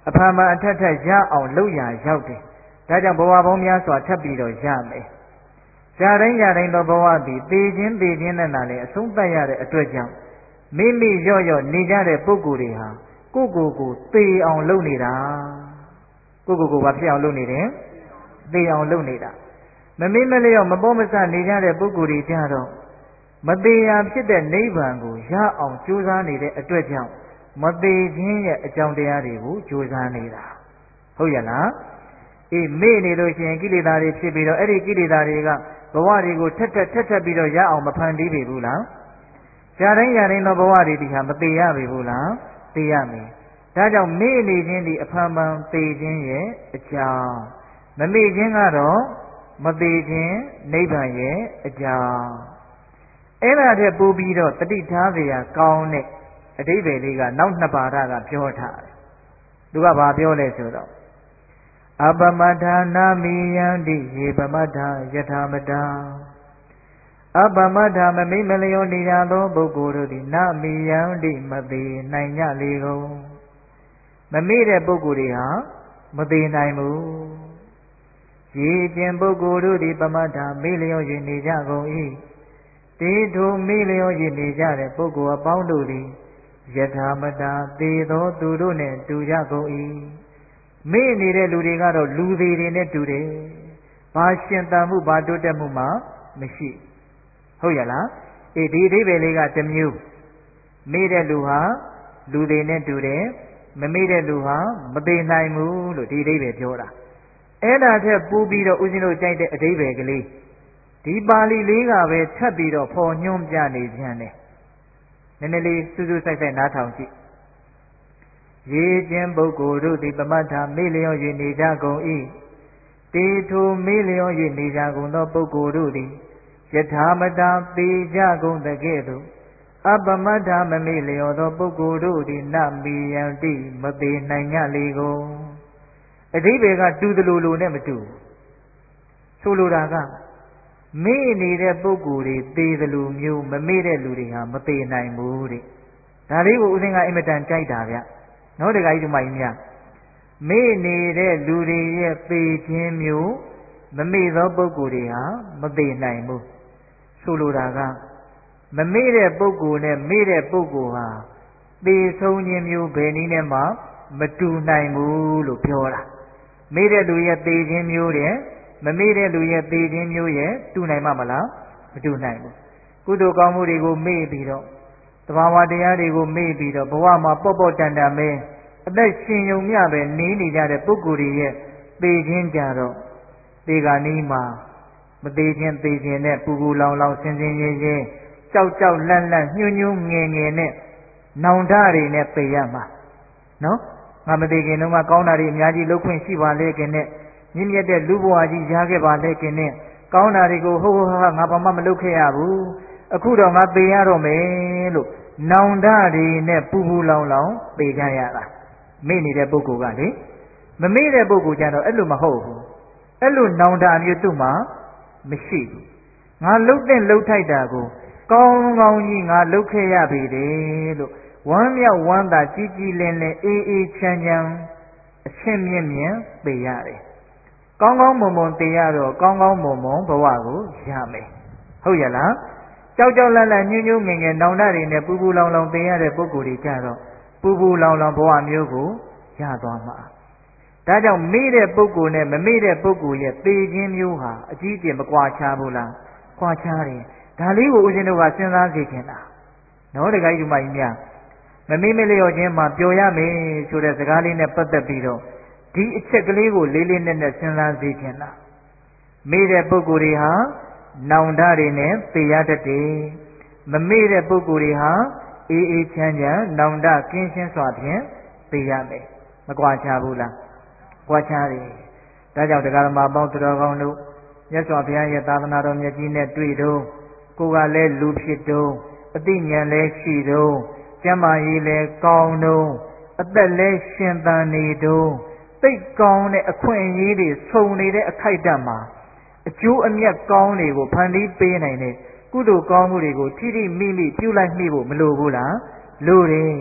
အဖန်ဖန်အထက်ထက်ရအောင်လုပ်ရရောက်တယ်ဒါကြောင့်ဘဝပေါင်းများစွာထပ်ပြီးတော့ရမယ်ဇာတိုင်းရတိုင်းသောဘဝသည်သေခြင်းသေခြင်းနဲ့လည်းအဆုံးသတ်ရတဲ့အတွက်ကြောင့်မိမိရော့ရော့နေကြတဲ့ပုဂ္ဂိုလ်တွေဟာကိုကိုကိုသေအောင်လုပ်နေတာကိုကိုကိုဘာဖြစ်အောင်လုပ်နေတယ်သေအောင်လုပ်နေတာမမေ့မလျော့မပေါ်မဆနေကြတဲ့ပုဂ္ဂိုလ်တွေကြတော့မသေးရာဖြစ်တဲ့နိဗ္ဗာန်ကိုရအောင်ကြိုးစားနေတဲ့အတွက်ကြောင့်မသေးခြင်းရဲ့အကြောင်းတရားတွေကိုကြိုးစားနေတာဟုတ်ရဲ့လားအေးမေ့နေလို့ရှိရင်ကိလေသာတွေဖြစ်ပြီးတော့အဲ့ဒီကိလေသာတွေကဘဝတွေကိုထက်ထက်ထက်ထက်ပြီးတော့ရအောင်မဖန်တီးပေဘူးလားဇာတိုင်းရတိုင်းသောဘဝတွေဒီဟာမသေးရပေဘူးလားသေရမယ်ဒါကြောင့်မေ့နေခြင်းဒီအဖန်ဖန်သေခြင်းရဲ့အကြောင်းမမေ့ခြင်းကတော့မသေးခြင်းနိဗ္ဗာန်ရဲ့အကြောင်းအဲ့ဒါတည်းပို့ပြီးတော့တတိထားเสียကောင်းတဲ့အဓိပ္ပာယ်လေးကနောက်နှစ်ပါးကပြောထားတယ်သူကဘာပြောလဲဆိုတော့အပမထာနာမိယံတိယေပမထာယထာမတာအပမထာမမိမလျောနေရသောပုဂ္ဂိုလ်တို့သည်နာမိယံတိမသေးနိုင်ကြလေကုန်မမေ့တဲ့ပုဂ္ဂိုလ်တွေဟာမသေးနိုင်ဘူးရေကျင်ပုဂ္ဂိုလ်တို့သည်ပမထာမေ့လျော၍နေကြကုန်၏တေထိုမေ့လျော၍နေကြတဲ့ပုဂ္ဂိုလ်အပေါင်းတို့သည်ယထာမတာသေသောသူတို့နှင့်တူကြကုန်၏မေ့နေတဲ့လူတွေကတော့လူသေးတွေနဲ့တူတယ်ဘာရှင်တန်မှုဘာတိုးတက်မှုမှမရှိဟုတ်ရလားအေးဒီအဓိပ္ပာယ်လေးကတစ်မျိုးမေ့တဲ့လူဟာလူသေးနဲ့တူတယ်မမေ့တဲ့လူဟာမသေးနိုင်ဘူးလို့ဒီအဓိပ္ပာယ်ပြောတာအဲ့ဒါထက်ပိုပြီးတော့ဦးဇင်းတို့ကြိုက်တဲ့အဓိပ္ပာယ်ကလေးဒီပါဠိလေးကပဲထပ်ပြီးတော့ဖော်ညွှန်းပြနေပြန်တယ်နည်းနည်းလေးစူးစူးဆိုင်ဆိုင်နားထောင်ကြည့်ရေကျင်ပုဂ္ဂိုလ်တို့သည်ပမတ္ထမေ့လျော၍နေကြကုန်၏တေထိုမေ့လျော၍နေကြကုန်သောပုဂ္ဂိုလ်တို့သည်ယထာမတာပေကြကုန်တကဲ့သို့အပမတ္ထမမေ့လျောသောပုဂ္ဂိုလ်တို့သည်နမိယံတိမသေးနိုင်ကြလေကုန်အဓိပ္ပာယ်ကတူသလိုလိုနဲ့မတူဆိုလိုတာကမေ့နေတဲ့ပုဂ္ဂိုလ်တွေသေသလိုမျိုးမမေ့တဲ့လူတွေဟာမသေးနိုင်ဘူးတဲ့ဒါလေးကိုဦးဇင်းကအင်မတန်ကြိုက်တာဗျနော်တခါကြီးဒီမကြီးများမေ့နေတဲ့လူတွေရဲ့သေခြင်းမျိုးမမေ့သောပုဂ္ဂိုလ်တွေဟာမသေးနိုင်ဘူးဆိုလိုတာကမမေ့တဲ့ပုဂ္ဂိုလ်နဲ့မေ့တဲ့ပုဂ္ဂိုလ်ဟာသေဆုံးခြင်းမျိုးဘယ်နည်းနဲ့မှမတူနိုင်ဘူးလို့ပြောတာမေ့တဲ့လူရဲ့သေခြင်းမျိုးတဲ့မမေ့တဲ့လူရဲ့သေခြင်းမျိုးရဲ့တူနိုင်မှာမလားမတူနိုင်ဘူးကုသိုလ်ကောင်းမှုတွေကိုမေ့ပြီးတော့သဘာဝတရားတွေကိုမေ့ပြီးတော့ဘဝမှာပေါ့ပေါ့တန်တန်ပဲအသက်ရှင်ယုံမျှပဲနေနေကြတဲ့ပုဂ္ဂိုလ်တွေရဲ့သေခြင်းကြတော့သေကနီးမှာမသေးခြင်းသေခြင်းနဲ့ပူပူလောင်လောင်ဆင်းဆင်းရဲရဲကြောက်ကြောက်လန့်လန့်ညှို့ညှို့ငယ်ငယ်နဲ့နောင်တတွေနဲ့သေရမှာနော်ငါမသေးခင်တုန်းကကောင်းတာတွေအများကြီးလုပ်ခွင့်ရှိပါလေခင်နဲ့မြင့်မြတ်တဲ့လူဘဝကြီးရားခဲ့ပါလေခင်နဲ့ကောင်းတာတွေကိုဟုတ်ဟုတ်ဟာငါဘာမှမလုပ်ခဲ့ရဘူးအခုတော့ငါသေရတော့မယ်လို့နောင်တတွေနဲ့ပူပူလောင်လောင်သေကြရတာမေ့နေတဲ့ပုဂ္ဂိုလ်ကလေမမေ့တဲ့ပုဂ္ဂိုလ်ကျတော့အဲ့လိုမဟုတ်ဘူးအဲ့လိုနောင်တမျိုးသူ့မှာမရှိဘူးငါလှုပ်တဲ့လှုပ်ထိုက်တာကိုကောင်းကောင်းကြီးငါလှုပ်ခဲ့ရပြီတယ်လို့ဝမ်းမြောက်ဝမ်းသာကြည်ကြည်လင်လင်အေးအေးချမ်းချမ်းအချင်းမြင့်မြင့်သေရတယ်ကောင်းကောင်းမွန်မွန်သေရတော့ကောင်းကောင်းမွန်မွန်ဘဝကိုရမယ်ဟုတ်ရလားကြောက်ကြောက်လန့်လန့်ညှို့ညှို့ငယ်ငယ်နောင်တတွေနဲ့ပူပူလောင်လောင်သေရတဲ့ပုဂ္ဂိုလ်တွေကြတော့ပူပူလောင်လောင်ဘဝမျိုးကိုရသွားမှာဒါကြောင့်မေ့တဲ့ပုဂ္ဂိုလ်နဲ့မမေ့တဲ့ပုဂ္ဂိုလ်ရဲ့သေခြင်းမျိုးဟာအကြီးအကျယ်မကွာခြားဘူးလားကွာခြားတယ်ဒါလေးကိုဦးဇင်းတို့ကစဉ်းစားကြည့်ခင်တာနော်တခါကြီးဒီမကြီးများမမေ့မလျော့ခြင်းမှာပျော်ရမယ်ဆိုတဲ့စကားလေးနဲ့ပတ်သက်ပြီးတော့ဒီအချက်ကလေးကိုလေးလေးနက်နက်စဉ်းစားကြည့်ခင်တာမေ့တဲ့ပုဂ္ဂိုလ်တွေဟာနောင်တတွေနဲ့သေရတတ်တယ်မမေ့တဲ့ပုဂ္ဂိုလ်တွေဟာအေးအေးချမ်းချမ်းနောင်တကင်းရှင်းစွာဖြင့်သေရမယ်မကွာခြားဘူးလားကွာခြားတယ်ဒါကြောင့်တရားဓမ္မပေါင်းသူတော်ကောင်းတို့မြတ်စွာဘုရားရဲ့သာသနာတော်မြတ်ကြီးနဲ့တွေ့တော့ကိုယ်ကလည်းလူဖြစ်တော့အသိဉာဏ်လည်းရှိတော့ကျမ်းမာရေးလည်းကောင်းတော့အသက်လည်းရှင်သန်နေတော့သိကောင်းတဲ့အခွင့်အရေးတွေဆုံနေတဲ့အခိုက်အတန့်မှာအကျိုးအမြတ်ကောင်းတွေကိုဖန်တီးပေးနိုင်တဲ့ကုသိုလ်ကောင်းမှုတွေကိုထိထိမိမိပြုလိုက်မိဖို့မလိုဘူးလားလိုတယ်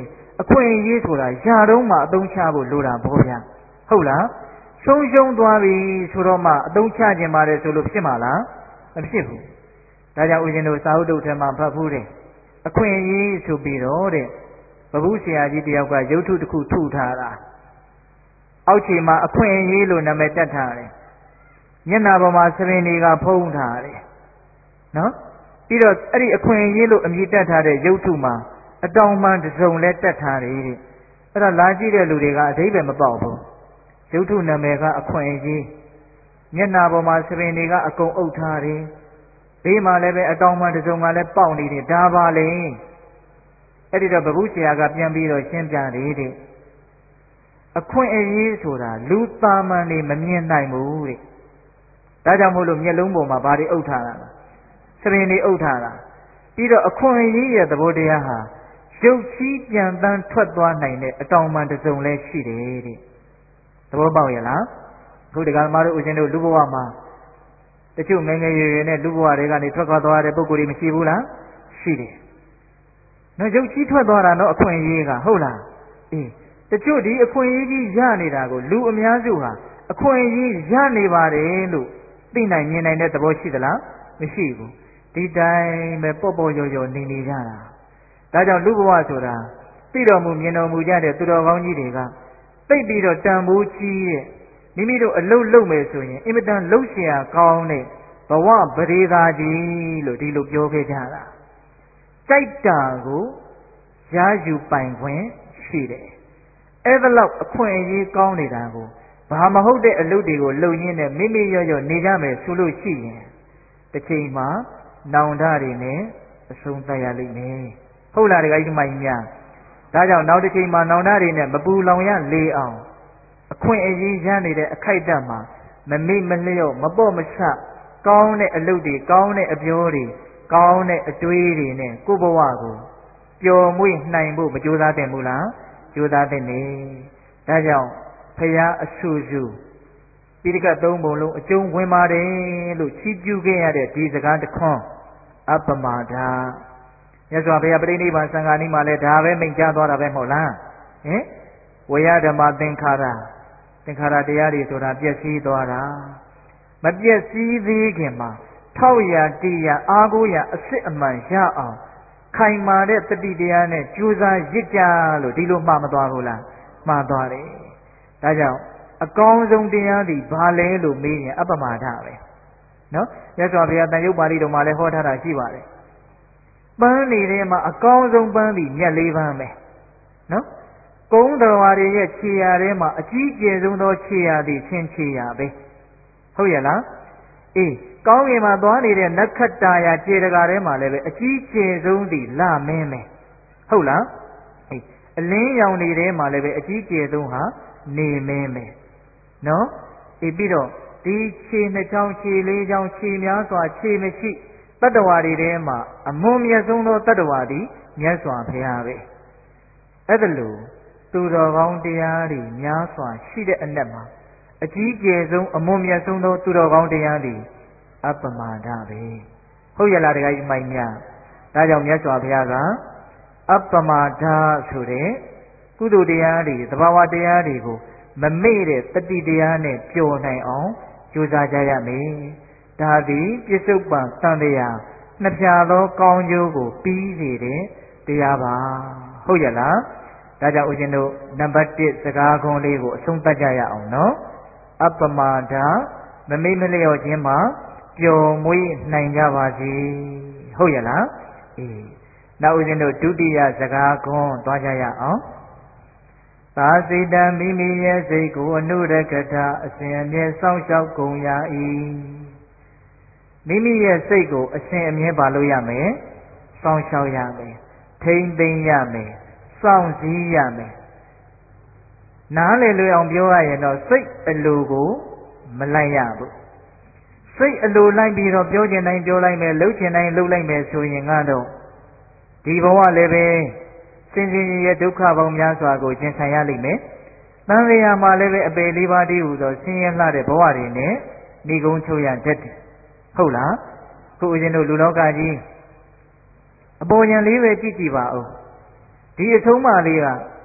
အခွင့်အရေးဆိုတာယာတော့မှအသုံးချဖို့လိုတာပေါ့ဗျာဟုတ်လားဆုံးရှုံးသွားပြီဆိုတော့မှအသုံးချခြင်းပါတယ်ဆိုလို့ဖြစ်မှာလားမဖြစ်ဘူးဒါကြောင့်ဦးဇင်းတို့စာအုပ်တုပ်ထဲမှာဖတ်ဖူးတယ်အခွင့်အရေးဆိုပြီးတော့တဲ့ဘဘူးဆရာကြီးတယောက်ကရုပ်ထုတစ်ခုထုထားတာအောက်ခြေမှာအခွင့်အရေးလို့နာမည်တက်ထားတယ်မျက်နှာပေါ်မှာစပင်တွေကဖုံးထားတယ်နော်ပြီးတော့အဲ့ဒီအခွင့်အရေးလို့အမည်တက်ထားတဲ့ရုပ်ထုမှာအတောင်ပံတစ်စုံလဲတက်ထားတယ်တဲ့အဲ့ဒါလာကြည့်တဲ့လူတွေကအဓိပ္ပာယ်မပေါက်ဘူးရုပ်ထုနာမည်ကအခွင့်အရေးမျက်နှာပေါ်မှာစပင်တွေကအကုန်အုပ်ထားတယ်ဘေးမှာလည်းပဲအတောင်ပံတစ်စုံကလည်းပေါက်နေတယ်ဒါပါလေအဲ့ဒီတော့ဘဘူးဆရာကပြန်ပြီးတော့ရှင်းပြတယ်တဲ့အခွင့်အရေးဆိုတာလူသားမှန်နေမမြင်နိုင်ဘူးတဲ့ဒါကြောင့်မို့လို့မျက်လုံးပေါ်မှာဘာတွေအုပ်ထားတာလဲစပင်တွေအုပ်ထားတာပြီးတော့အခွင့်အရေးရဲ့သဘောတရားဟာရုပ်ချီးပြန်တန်းထွက်သွားနိုင်တဲ့အတောင်ပံတစ်စုံလည်းရှိတယ်တဲ့သဘောပေါက်ရဲ့လားအခုဒီကမားတို့ဦးဇင်းတို့လူဘဝမှာတချို့ငယ်ငယ်ရွယ်ရွယ်နဲ့လူဘဝတွေကနေထွက်ခွာသွားတဲ့ပုံကိုယ်တွေမရှိဘူးလားရှိတယ်နော်ရုပ်ချီးထွက်သွားတာတော့အခွင့်အရေးကဟုတ်လားအေးတချို့ဒီအခွင့်အရေးကြီးရနေတာကိုလူအများစုဟာအခွင့်အရေးရနေပါတယ်လို့သိနိုင်မြင်နိုင်တဲ့သဘောရှိသလားမရှိဘူးဒီတိုင်းပဲပေါ့ပေါ့ရော်ရော်နေနေကြတာဒါကြောင့်လူဘဝဆိုတာသိတော်မူမြင်တော်မူကြတဲ့သူတော်ကောင်းကြီးတွေကသိပြီးတော့တန်ဖိုးကြီးတဲ့မိမိတို့အလုတ်လုပ်မယ်ဆိုရင်အင်မတန်လှုပ်ရှားကောင်းတဲ့ဘဝပရိသာကြီးလို့ဒီလိုပြောခဲ့ကြတာကြိုက်တာကိုရယူပိုင်ခွင့်ရှိတယ်အဲ့ဒါလောက်အခွင့်အရေးကောင်းနေတာကိုဘာမဟုတ်တဲ့အလုပ်တွေကိုလုပ်ရင်းနဲ့မိမိရော့ရော့နေကြမယ်ဆိုလို့ရှိရင်တစ်ချိန်မှာနောင်တတွေနဲ့အဆုံးသတ်ရလိမ့်မယ်ဟုတ်လားတခါကြီးမိုင်းများဒါကြောင့်နောက်တစ်ချိန်မှာနောင်တတွေနဲ့မပူလောင်ရလေအောင်အခွင့်အရေးရနေတဲ့အခိုက်အတန့်မှာမမိမလျော့မပေါ့မဆကောင်းတဲ့အလုပ်တွေကောင်းတဲ့အပြောတွေကောင်းတဲ့အတွေးတွေနဲ့ကိုယ့်ဘဝကိုပျော်မွေ့နိုင်ဖို့မကြိုးစားသင့်ဘူးလားကြိုးစားသင့်နေဒါကြောင့်ဖရာအဆူဆူပိဋကတ်သုံးပုံလုံးအကျုံးဝင်ပါတယ်လို့ချီးကျူးခဲ့ရတဲ့ဒီစကားတခွန်းအပမာဒမြတ်စွာဘုရားပြိဋိနိဗ္ဗာန်စံဃာနီးမှာလည်းဒါပဲမိန့်ကြားသွားတာပဲမဟုတ်လားဟင်ဝေယဓမ္မသင်္ခါရသင်္ခါရတရားတွေဆိုတာပျက်စီးသွားတာမပျက်စီးသေးခင်မှာထောက်ရတိရအားကိုးရအစစ်အမှန်ရအောင်ခိုင်မာတဲ့တတိတရားနဲ့ကြိုးစားရစ်ကြလို့ဒီလိုမှားမသွားဘူးလားမှားသွားတယ်ဒါကြောင့်အကောင်းဆုံးတရားသည်ဘာလဲလို့မေးရင်အပမာဒပဲနော်မြတ်စွာဘုရားတန်ရုပ်ပါဠိတော်မှာလည်းဟောထားတာရှိပါတယ်ပန်းနေတဲ့မှာအကောင်းဆုံးပန်းသည်မြတ်လေးပန်းပဲနော်ကုန်းတော်ဝါတွေရဲ့ခြေရာထဲမှာအကြီးကျယ်ဆုံးသောခြေရာသည်ချင်းခြေရာပဲဟုတ်ရဲ့လားအေးကောင်းကင်မှာသွားနေတဲ့နက္ခတ္တရာခြေတကာထဲမှာလည်းပဲအကြီးကျယ်ဆုံးသည်လမင်းပဲဟုတ်လားအေးအလင်းရောင်တွေထဲမှာလည်းပဲအကြီးကျယ်ဆုံးဟာနေမင်းပဲနော်အေးပြီးတော့ဒီခြေနှစ်ချောင်းခြေလေးချောင်းခြေများစွာခြေမရှိတတ္တဝါတွေထဲမှာအမွန်မြတ်ဆုံးသောတတ္တဝါသည်မြတ်စွာဘုရားပဲအဲ့ဒါလို့သူတော်ကောင်းတရားတွေများစွာရှိတဲ့အနက်မှာအကြီးကျယ်ဆုံးအမွန်မြတ်ဆုံးသောသူတော်ကောင်းတရားသည်အပမာဒပဲဟုတ်ရလားတခါကြီးမိုင်များဒါကြောင့်မြတ်စွာဘုရားကအပမာဒဆိုတဲ့ကုသိုလ်တရားတွေသဘာဝတရားတွေကိုမမေ့တဲ့တတိတရားနဲ့ပျော်နိုင်အောင်ကြိုးစားကြရမယ်ဒါသည်ပြစ္ဆုတ်ပံသံတရားနှစ်ဖြာသောကောင်းကျိုးကိုပြီးစေတဲ့တရားပါဟုတ်ရလားဒါကြောင့်ဦးဇင်းတို့နံပါတ်တစ်စကားခွန်းလေးကိုအဆုံးသတ်ကြရအောင်နော်အပမာဒမမေ့မလျော့ခြင်းမှာပျော်မွေ့နိုင်ကြပါစေဟုတ်ရလားအေးနောက်ဦးဇင်းတို့ဒုတိယစကားခွန်းသွားကြရအောင်သာစိတံမိမိရဲ့စိတ်ကိုအနုရကထအစဉ်အမြဲစောင့်ရှောက်ကုန်ရ၏မိမိရဲ့စိတ်ကိုအစဉ်အမြဲပါလို့ရမယ်စောင့်ရှောက်ရမယ်ထိမ့်သိမ့်ရမယ်စောင့်စည်းရမယ်နားလေလွယ်အောင်ပြောရရင်တော့စိတ်အလိုကိုမလိုက်ရဘူးစိတ်အလိုလိုက်ပြီးတော့ပြောချင်တိုင်းပြောလိုက်မယ်လှုပ်ချင်တိုင်းလှုပ်လိုက်မယ်ဆိုရင်ကတော့ဒီဘဝလည်းပဲစင်စင်ရဲ့ဒုက္ခပေါင်းများစွာကိုကျင်ဆိုင်ရလိမ့်မယ်။တန်လျာမှာလည်းပဲအပေလေးပါးတည်းဟူသောဆင်းရဲလှတဲ့ဘဝတွေနဲ့ဏိဂုံးချုပ်ရတတ်တယ်။ဟုတ်လား။ခုဦးဇင်းတို့လူလောကကြီးအပေါ်ဉာဏ်လေးပဲကြည့်ကြည့်ပါဦး။ဒီအဆုံးအမလေးက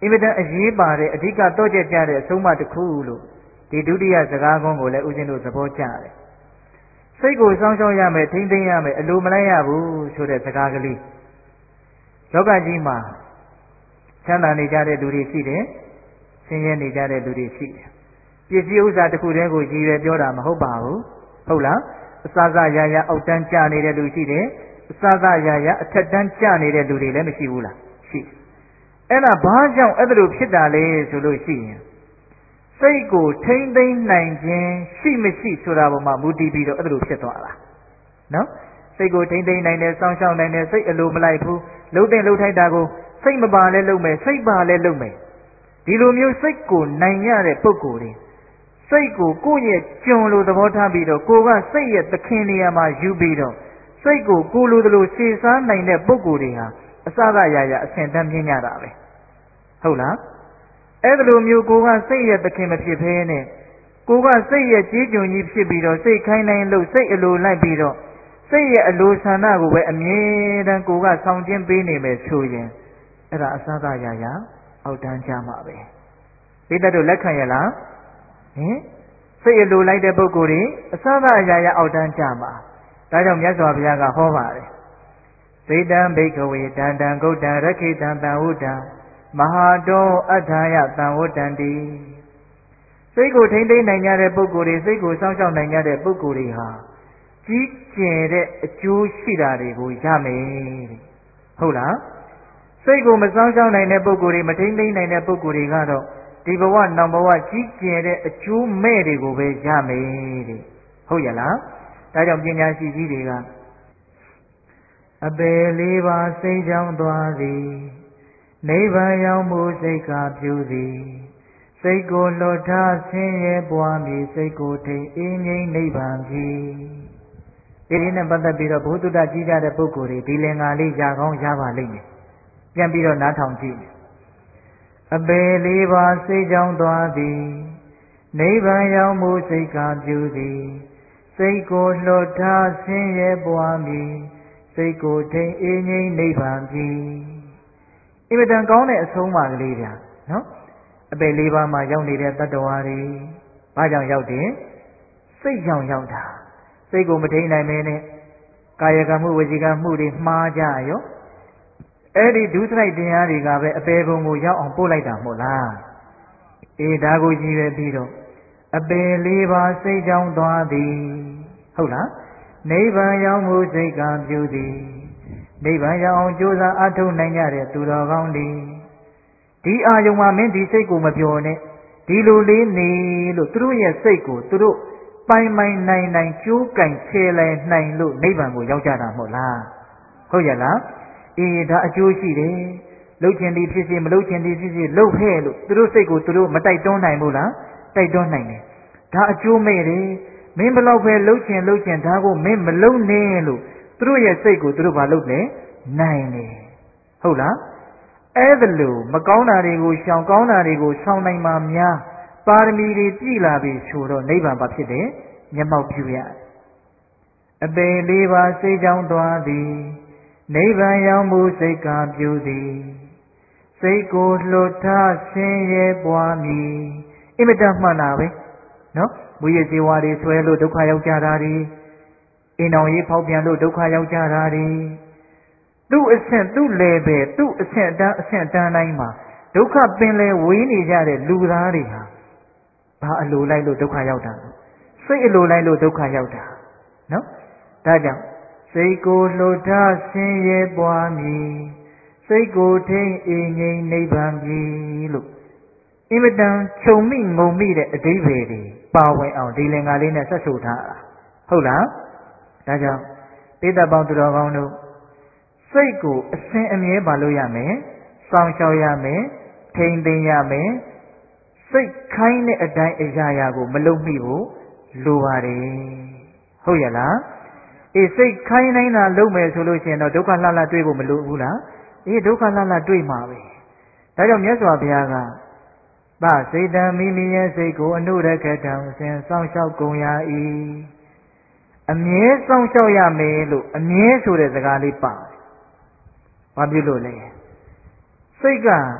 အင်မတန်အရေးပါတဲ့အဓိကတော့ချက်ကြတဲ့အဆုံးအမတစ်ခုလို့ဒီဒုတိယစကားကုန်းကိုလည်းဦးဇင်းတို့သဘောကျတယ်စိတ်ကိုစောင့်ရှောက်ရမယ်ထိမ့်သိမ်းရမယ်အလိုမလိုက်ရဘူးဆိုတဲ့စကားကလေးလောကကြီးမှာချမ်းသာနေကြတဲ့လူတွေရှိတယ်ဆင်းရဲနေကြတဲ့လူတွေရှိတယ်ပစ္စည်းဥစ္စာတစ်ခုတည်းကိုရည်ရွယ်ပြောတာမဟုတ်ပါဘူးဟုတ်လားအစစရာရာအောက်တန်းကျနေတဲ့လူရှိတယ်အစစရာရာအထက်တန်းကျနေတဲ့လူတွေလည်းမရှိဘူးလားရှိအဲ့ဒါဘာကြောင့်အဲ့ဒါလိုဖြစ်တာလဲဆိုလို့ရှိရင်စိတ်ကိုထိမ့်သိမ်းနိုင်ခြင်းရှိမရှိဆိုတာပေါ်မှာမူတည်ပြီးတော့အဲ့ဒါလိုဖြစ်သွားတာနော်စိတ်ကိုထိမ့်သိမ်းနိုင်တယ်စောင့်ရှောက်နိုင်တယ်စိတ်အလိုမလိုက်ဘူးလှုပ်တဲ့လှုပ်ထိုက်တာကိုစိတ်မပါလဲလှုပ်မယ်စိတ်ပါလဲလှုပ်မယ်ဒီလိုမျိုးစိတ်ကိုနိုင်ရတဲ့ပုဂ္ဂိုလ်တွေစိတ်ကိုကိုယ့်ရဲ့ကျွန်လိုသဘောထားပြီးတော့ကိုကစိတ်ရဲ့သခင်နေရာမှာယူပြီးတော့စိတ်ကိုကိုလိုသလိုရှေ့စားနိုင်တဲ့ပုဂ္ဂိုလ်တွေဟာအစသာရရအဆင့်တန်းမြင့်ကြတာပဲဟုတ်လားအဲ့ဒီလိုမျိုးကိုကစိတ်ရဲ့သခင်မဖြစ်ဘဲနဲ့ကိုကစိတ်ရဲ့ကြီးကျွန်ကြီးဖြစ်ပြီးတော့စိတ်ခိုင်းနိုင်လို့စိတ်အလိုလိုက်ပြီးတော့စိတ်ရဲ့အလိုဆန္ဒကိုပဲအမြဲတမ်းကိုကဆောင်ကျင်းပေးနေမယ်ဆိုရင်အဲ့ဒါအစသာရရအောက်တန်းကြမှာပဲပိဋကတို့လက်ခံရလားဟင်စိတ်အလိုလိုက်တဲ့ပုဂ္ဂိုလ်တွေအစသာရရအောက်တန်းကြမှာဒါကြောင့်မြတ်စွာဘုရားကဟောပါတယ်စေတံဘိက္ခဝေတံတံဂௌတံရခိတံတံဝုတံမဟာတောအထာယတံဝတ္တန္တိစိတ်ကိုထိမ့်သိမ်းနိုင်ကြတဲ့ပုဂ္ဂိုလ်တွေစိတ်ကိုစောင့်ရှောက်နိုင်ကြတဲ့ပုဂ္ဂိုလ်တွေဟာကြီးကျယ်တဲ့အကျိုးရှိတာတွေကိုရမယ်တဲ့ဟုတ်လားစိတ်ကိုမစောင့်ရှောက်နိုင်တဲ့ပုဂ္ဂိုလ်တွေမထိမ့်သိမ်းနိုင်တဲ့ပုဂ္ဂိုလ်တွေကတော့ဒီဘဝနောင်ဘဝကြီးကျယ်တဲ့အကျိုးမဲ့တွေကိုပဲရမယ်တဲ့ဟုတ်ရလားဒါကြောင့်ပညာရှိကြီးတွေကအပေလေးပါးစိတ်ကြောင့်သွားသည်နိဗ္ဗာန်ရောက်မှုစိတ်ကပြုသည်စိတ်ကိုလွတ်ထားဆင်းရဲပွားမည်စိတ်ကိုထိန်အင်းငိမ့်နိဗ္ဗာန်ဖြစ်ဒီနေ့နဲ့ပတ်သက်ပြီးတော့ဘုဒ္ဓတကြီးကြတဲ့ပုဂ္ဂိုလ်တွေဒီလင်္ကာလေးရကောင်းရပါလိမ့်မယ်ပြန်ပြီးတော့နားထောင်ကြည့်အပေလေးပါးစိတ်ကြောင့်သွားသည်နိဗ္ဗာန်ရောက်မှုစိတ်ကပြုသည်စိတ်ကိုလွတ်ထားဆင်းရဲပွားမည်စိတ်ကိုထိန်အင်းငိမ့်နိဗ္ဗာန်ဖြစ်အင်မတန်ကောင်းတဲ့အဆုံးအမကလေးဗျာနော်အပေလေးပါးမှာရောက်နေတဲ့တတ္တဝါတွေဘာကြောင့်ရောက်တယ်စိတ်ကြောင့်ရောက်တာစိတ်ကိုမထိန်နိုင်မင်းနဲ့ကာယကံမှုဝစီကံမှုတွေမှားကြရောအဲ့ဒီဒုစရိုက်တရားတွေကပဲအပေပုံကိုရောက်အောင်ပို့လိုက်တာမဟုတ်လားအေးဒါကိုကြည့်ရပြီးတော့အပေလေးပါးစိတ်ကြောင့်သွားသည်ဟုတ်လားနိဗ္ဗာန်ရောက်မှုစိတ်ကပြုသည်နိဗ္ဗာန်ရောက်အောင်ကြိုးစားအထောက်နိုင်ကြတဲ့သူတော်ကောင်းတွေဒီအာယုံမှာမင်းဒီစိတ်ကိုမပြောနဲ့ဒီလိုလေးနေလို့သူတို့ရဲ့စိတ်ကိုသူတို့ပိုင်ပိုင်နိုင်နိုင်ကြိုးကင်ချေလဲနိုင်လို့နိဗ္ဗာန်ကိုရောက်ကြတာမဟုတ်လားဟုတ်ရဲ့လားအေးဒါအကျိုးရှိတယ်လှုပ်ခြင်းဒီဖြစ်စေမလှုပ်ခြင်းဒီဖြစ်စေလှုပ်ခဲ့လို့သူတို့စိတ်ကိုသူတို့မတိုက်တွန်းနိုင်ဘူးလားတိုက်တွန်းနိုင်တယ်ဒါအကျိုးမဲ့တယ်မင်းဘလောက်ပဲလှုပ်ခြင်းလှုပ်ခြင်းဒါကိုမင်းမလှုပ်နဲ့လို့သူတို့ရဲ့စိတ်ကိုသူတို့ဘာလုပ်လဲနိုင်တယ်ဟုတ်လားအဲ့ဒါလို့မကောင်းတာတွေကိုရှောင်ကောင်းတာတွေကိုဆောင်နိုင်မှများပါရမီတွေပြည့်လာပြီဆိုတော့နိဗ္ဗာန်ဘာဖြစ်တယ်မျက်မှောက်ပြုရအပေလေးပါးစိတ်ကြောင့်သွားသည်နိဗ္ဗာန်ရောက်မှုစိတ်ကပြုသည်စိတ်ကိုလွတ်ထားဆင်းရဲပွားမည်အင်မတန်မှန်တာပဲနော်မူရစေဝါတွေဆွဲလို့ဒုက္ခရောက်ကြတာတွေအိမ်တော်ရေးဖောက်ပြန်လို့ဒုက္ခရောက်ကြတာတွေသူ့အဆင့်သူ့လေပဲသူ့အဆင့်အတန်းအဆင့်အတန်းတိုင်းမှာဒုက္ခပင်လေဝေးနေကြတဲ့လူသားတွေဟာဘာအလိုလိုက်လို့ဒုက္ခရောက်တာစိတ်အလိုလိုက်လို့ဒုက္ခရောက်တာနော်ဒါကြောင့်စိတ်ကိုလှုပ်ထားဆင်းရဲပွားမည်စိတ်ကိုထိန်အင်းငိမ့်နိဗ္ဗာန်ပြီလို့အင်မတန်ခြုံမိငုံမိတဲ့အဓိပ္ပာယ်တွေပါဝင်အောင်ဒီလင်္ကာလေးနဲ့ဆက်ဆိုထားတာဟုတ်လားဒါကြောင့်ပိဋကပေါင်းသူတော်ကောင်းတို့စိတ်ကိုအစဉ်အမြဲပါလို့ရမယ်စောင့်ရှောက်ရမယ်ထိန်သိမ်းရမယ်စိတ်ခိုင်းတဲ့အတိုင်းအရာရာကိုမလုံမိဖို့လိုပါတယ်ဟုတ်ရဲ့လားအေးစိတ်ခိုင်းနိုင်တာလုပ်မယ်ဆိုလို့ရှိရင်တော့ဒုက္ခလှလှတွေ့ဖို့မလိုဘူးလားအေးဒုက္ခလှလှတွေ့မှာပဲဒါကြောင့်မြတ်စွာဘုရားကသစေတံမိမိရဲ့စိတ်ကိုအနုရခတံစဉ်စောင့်ရှောက်ကုန်ရ၏အမြဲစောင့်ရှောက်ရမယ်လို့အမြဲဆိုတဲ့စကားလေးပါတယ်။ဘာဖြစ်လို့လဲ။စိတ်ကအ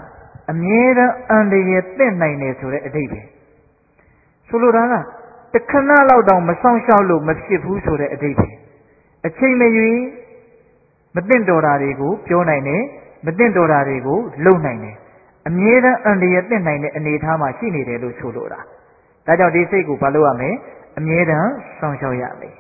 အမြဲတမ်းအန္တရာယ်သင့်နိုင်တယ်ဆိုတဲ့အဓိပ္ပာယ်ဆိုလိုတာကတခဏလောက်တောင်မဆောင်ရှောက်လို့မဖြစ်ဘူးဆိုတဲ့အဓိပ္ပာယ်အချိန်မရွေးမသင့်တော်တာတွေကိုပြောနိုင်တယ်မသင့်တော်တာတွေကိုလုပ်နိုင်တယ်အမြဲတမ်းအန္တရာယ်သင့်နိုင်တဲ့အနေအထားမှာရှိနေတယ်လို့ဆိုလိုတာဒါကြောင့်ဒီစိတ်ကိုဘာလို့ရမလဲအမြဲတမ်းဆောင်ရှောက်ရမယ်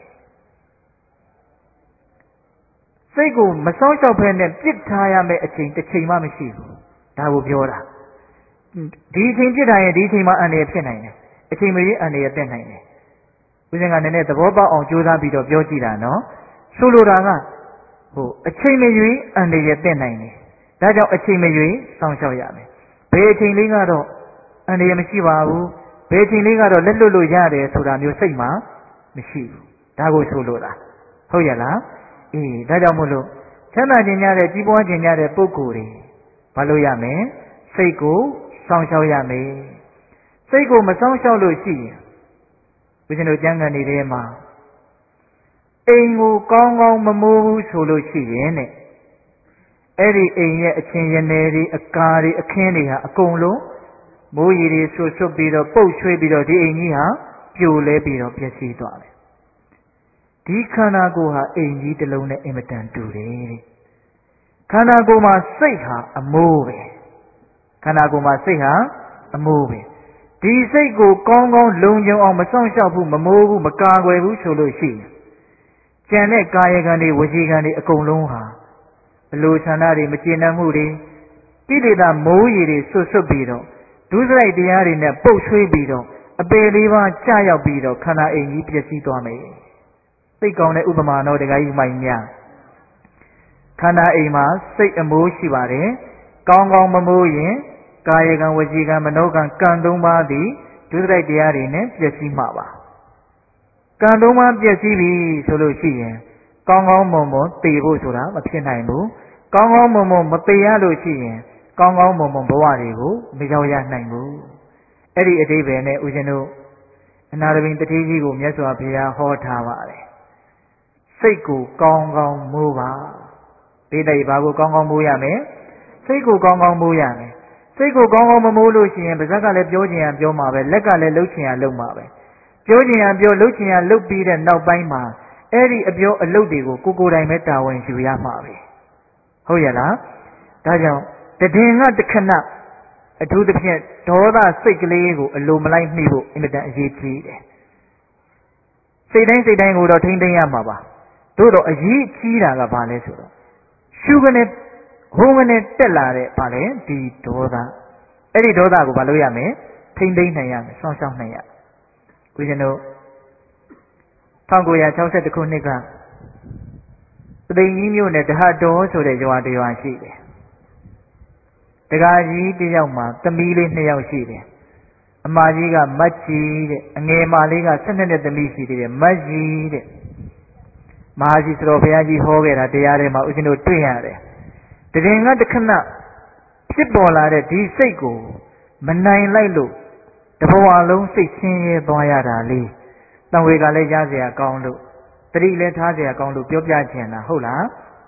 စိတ်ကိုမဆောင်ရှောက်ဖဲနဲ့ပြစ်ထားရမယ့်အချိန်တစ်ချိန်မှမရှိဘူးဒါကိုပြောတာဒီအချိန်ပြစ်ထားရင်ဒီအချိန်မှအန္တရာယ်ဖြစ်နိုင်တယ်အချိန်မရွေးအန္တရာယ်တက်နိုင်တယ်ဦးဇင်းကလည်းနည်းနည်းသဘောပေါက်အောင်ကြိုးစားပြီးတော့ပြောကြည့်တာနော်ဆိုလိုတာကဟိုအချိန်မရွေးအန္တရာယ်တက်နိုင်တယ်ဒါကြောင့်အချိန်မရွေးဆောင်ရှောက်ရမယ်ဘယ်အချိန်လေးကတော့အန္တရာယ်မရှိပါဘူးဘယ်အချိန်လေးကတော့လက်လွတ်လို့ရတယ်ဆိုတာမျိုးစိတ်မှာမရှိဘူးဒါကိုဆိုလိုတာဟုတ်ရဲ့လားအေးဒါကြောင့်မို့လို့ချမ်းသာခြင်းများတဲ့ကြီးပွားခြင်းများတဲ့ပုဂ္ဂိုလ်တွေဘာလို့ရမလဲစိတ်ကိုစောင့်ရှောက်ရမယ်စိတ်ကိုမစောင့်ရှောက်လို့ရှိရင်ဦးဇင်းတို့ကျမ်းဂန်တွေထဲမှာအိမ်ကိုကောင်းကောင်းမမိုးဘူးဆိုလို့ရှိရင်တဲ့အဲ့ဒီအိမ်ရဲ့အချင်းရနယ်တွေအကာတွေအခင်းတွေဟာအကုန်လုံးမိုးရီတွေဆွတ်ဆွတ်ပြီးတော့ပုတ်ချွေးပြီးတော့ဒီအိမ်ကြီးဟာပြိုလဲပြီးတော့ပျက်စီးသွားတယ်ဒီခန္ဓာကိုယ်ဟာအိမ်ကြီးတစ်လုံးနဲ့အင်မတန်တူတယ်တဲ့ခန္ဓာကိုယ်မှာစိတ်ဟာအမိုးပဲခန္ဓာကိုယ်မှာစိတ်ဟာအမိုးပဲဒီစိတ်ကိုကောင်းကောင်းလုံခြုံအောင်မဆောင်ရှောက်ဘူးမမိုးဘူးမကာကွယ်ဘူးဆိုလို့ရှိရင်ကျန်တဲ့ကာယကံတွေဝစီကံတွေအကုန်လုံးဟာအလိုဆန္ဒတွေမကျေနပ်မှုတွေကိလေသာမိုးရီတွေဆွတ်ဆွတ်ပြီးတော့ဒုစရိုက်တရားတွေနဲ့ပုတ်ဆွေးပြီးတော့အပေလေးပါးကြာရောက်ပြီးတော့ခန္ဓာအိမ်ကြီးပျက်စီးသွားမယ်သိကောင်းတဲ့ဥပမာတော့တခါကြီးမှိုင်များခန္ဓာအိမ်မှာစိတ်အမိုးရှိပါတယ်ကောင်းကောင်းမမိုးရင်ကာယကံဝစီကံမနောကံကံသုံးပါးသည်ဒုစရိုက်တရားတွေနဲ့ပျက်စီးမှာပါကံသုံးပါးပျက်စီးပြီဆိုလို့ရှိရင်ကောင်းကောင်းမွန်မွန်သိဖို့ဆိုတာမဖြစ်နိုင်ဘူးကောင်းကောင်းမွန်မွန်မသိရလို့ရှိရင်ကောင်းကောင်းမွန်မွန်ဘဝတွေကိုမရောက်ရနိုင်ဘူးအဲ့ဒီအတိပ္ပယ်နဲ့ဦးဇင်းတို့အနာရဘိန်တတိကြီးကိုမြတ်စွာဘုရားဟောထားပါတယ်စိတ်ကိုကောင်းကောင်းမိုးပါဒီတိုင်ဘာကိုကောင်းကောင်းမိုးရမယ်စိတ်ကိုကောင်းကောင်းမိုးရမယ်စိတ်ကိုကောင်းကောင်းမမိုးလို့ရှိရင်ပါးစပ်ကလည်းပြောချင်ရပြောမှာပဲလက်ကလည်းလှုပ်ချင်ရလှုပ်မှာပဲပြောချင်ရပြောလှုပ်ချင်ရလှုပ်ပြီးတဲ့နောက်ပိုင်းမှာအဲ့ဒီအပြောအလုပ်တွေကိုကိုကိုယ်တိုင်ပဲတာဝန်ယူရမှာပဲဟုတ်ရဲ့လားဒါကြောင့်တည်င်ကတခဏအထူးသဖြင့်ဒေါသစိတ်ကလေးကိုအလိုမလိုက်နှိဖို့အင်မတန်အရေးကြီးတယ်စိတ်တိုင်းစိတ်တိုင်းကိုတော့ထိမ့်သိမ်းရမှာပါသို့တော့အရေးကြီးတာကဘာလဲဆိုတော့ရှုကနေဟိုးကနေတက်လာတဲ့ဘာလဲဒီဒေါသအဲ့ဒီဒေါသကိုဘာလို့ရမလဲထိမ့်သိမ်းနိုင်ရမယ်စောင့်ရှောက်နိုင်ရဦးဇင်းတို့၁၉၆၁ခုနှစ်ကပသိမ်ကြီးမြို့နယ်ဒဟတော်ဆိုတဲ့ရွာတစ်ရွာရှိတယ်တကာကြီးတစ်ယောက်မှာသမီးလေးနှစ်ယောက်ရှိတယ်အမကြီးကမတ်ကြီးတဲ့အငယ်မလေးက၁၂နှစ်သမီးရှိသေးတယ်မတ်ကြီးတဲ့မဟာကြီးစတော်ဘုရားကြီးဟောခဲ့တာတရားထဲမှာဦးဇင်းတို့တွေ့ရတယ်တရင်ကတခဏဖြစ်ပေါ်လာတဲ့ဒီစိတ်ကိုမနိုင်လိုက်လို့တဘဝလုံးစိတ်ဆင်းရဲသွားရတာလေးတန်ဝေကလည်းကြားเสียကောင်းလို့တတိလည်းထားเสียကောင်းလို့ပြောပြချင်တာဟုတ်လား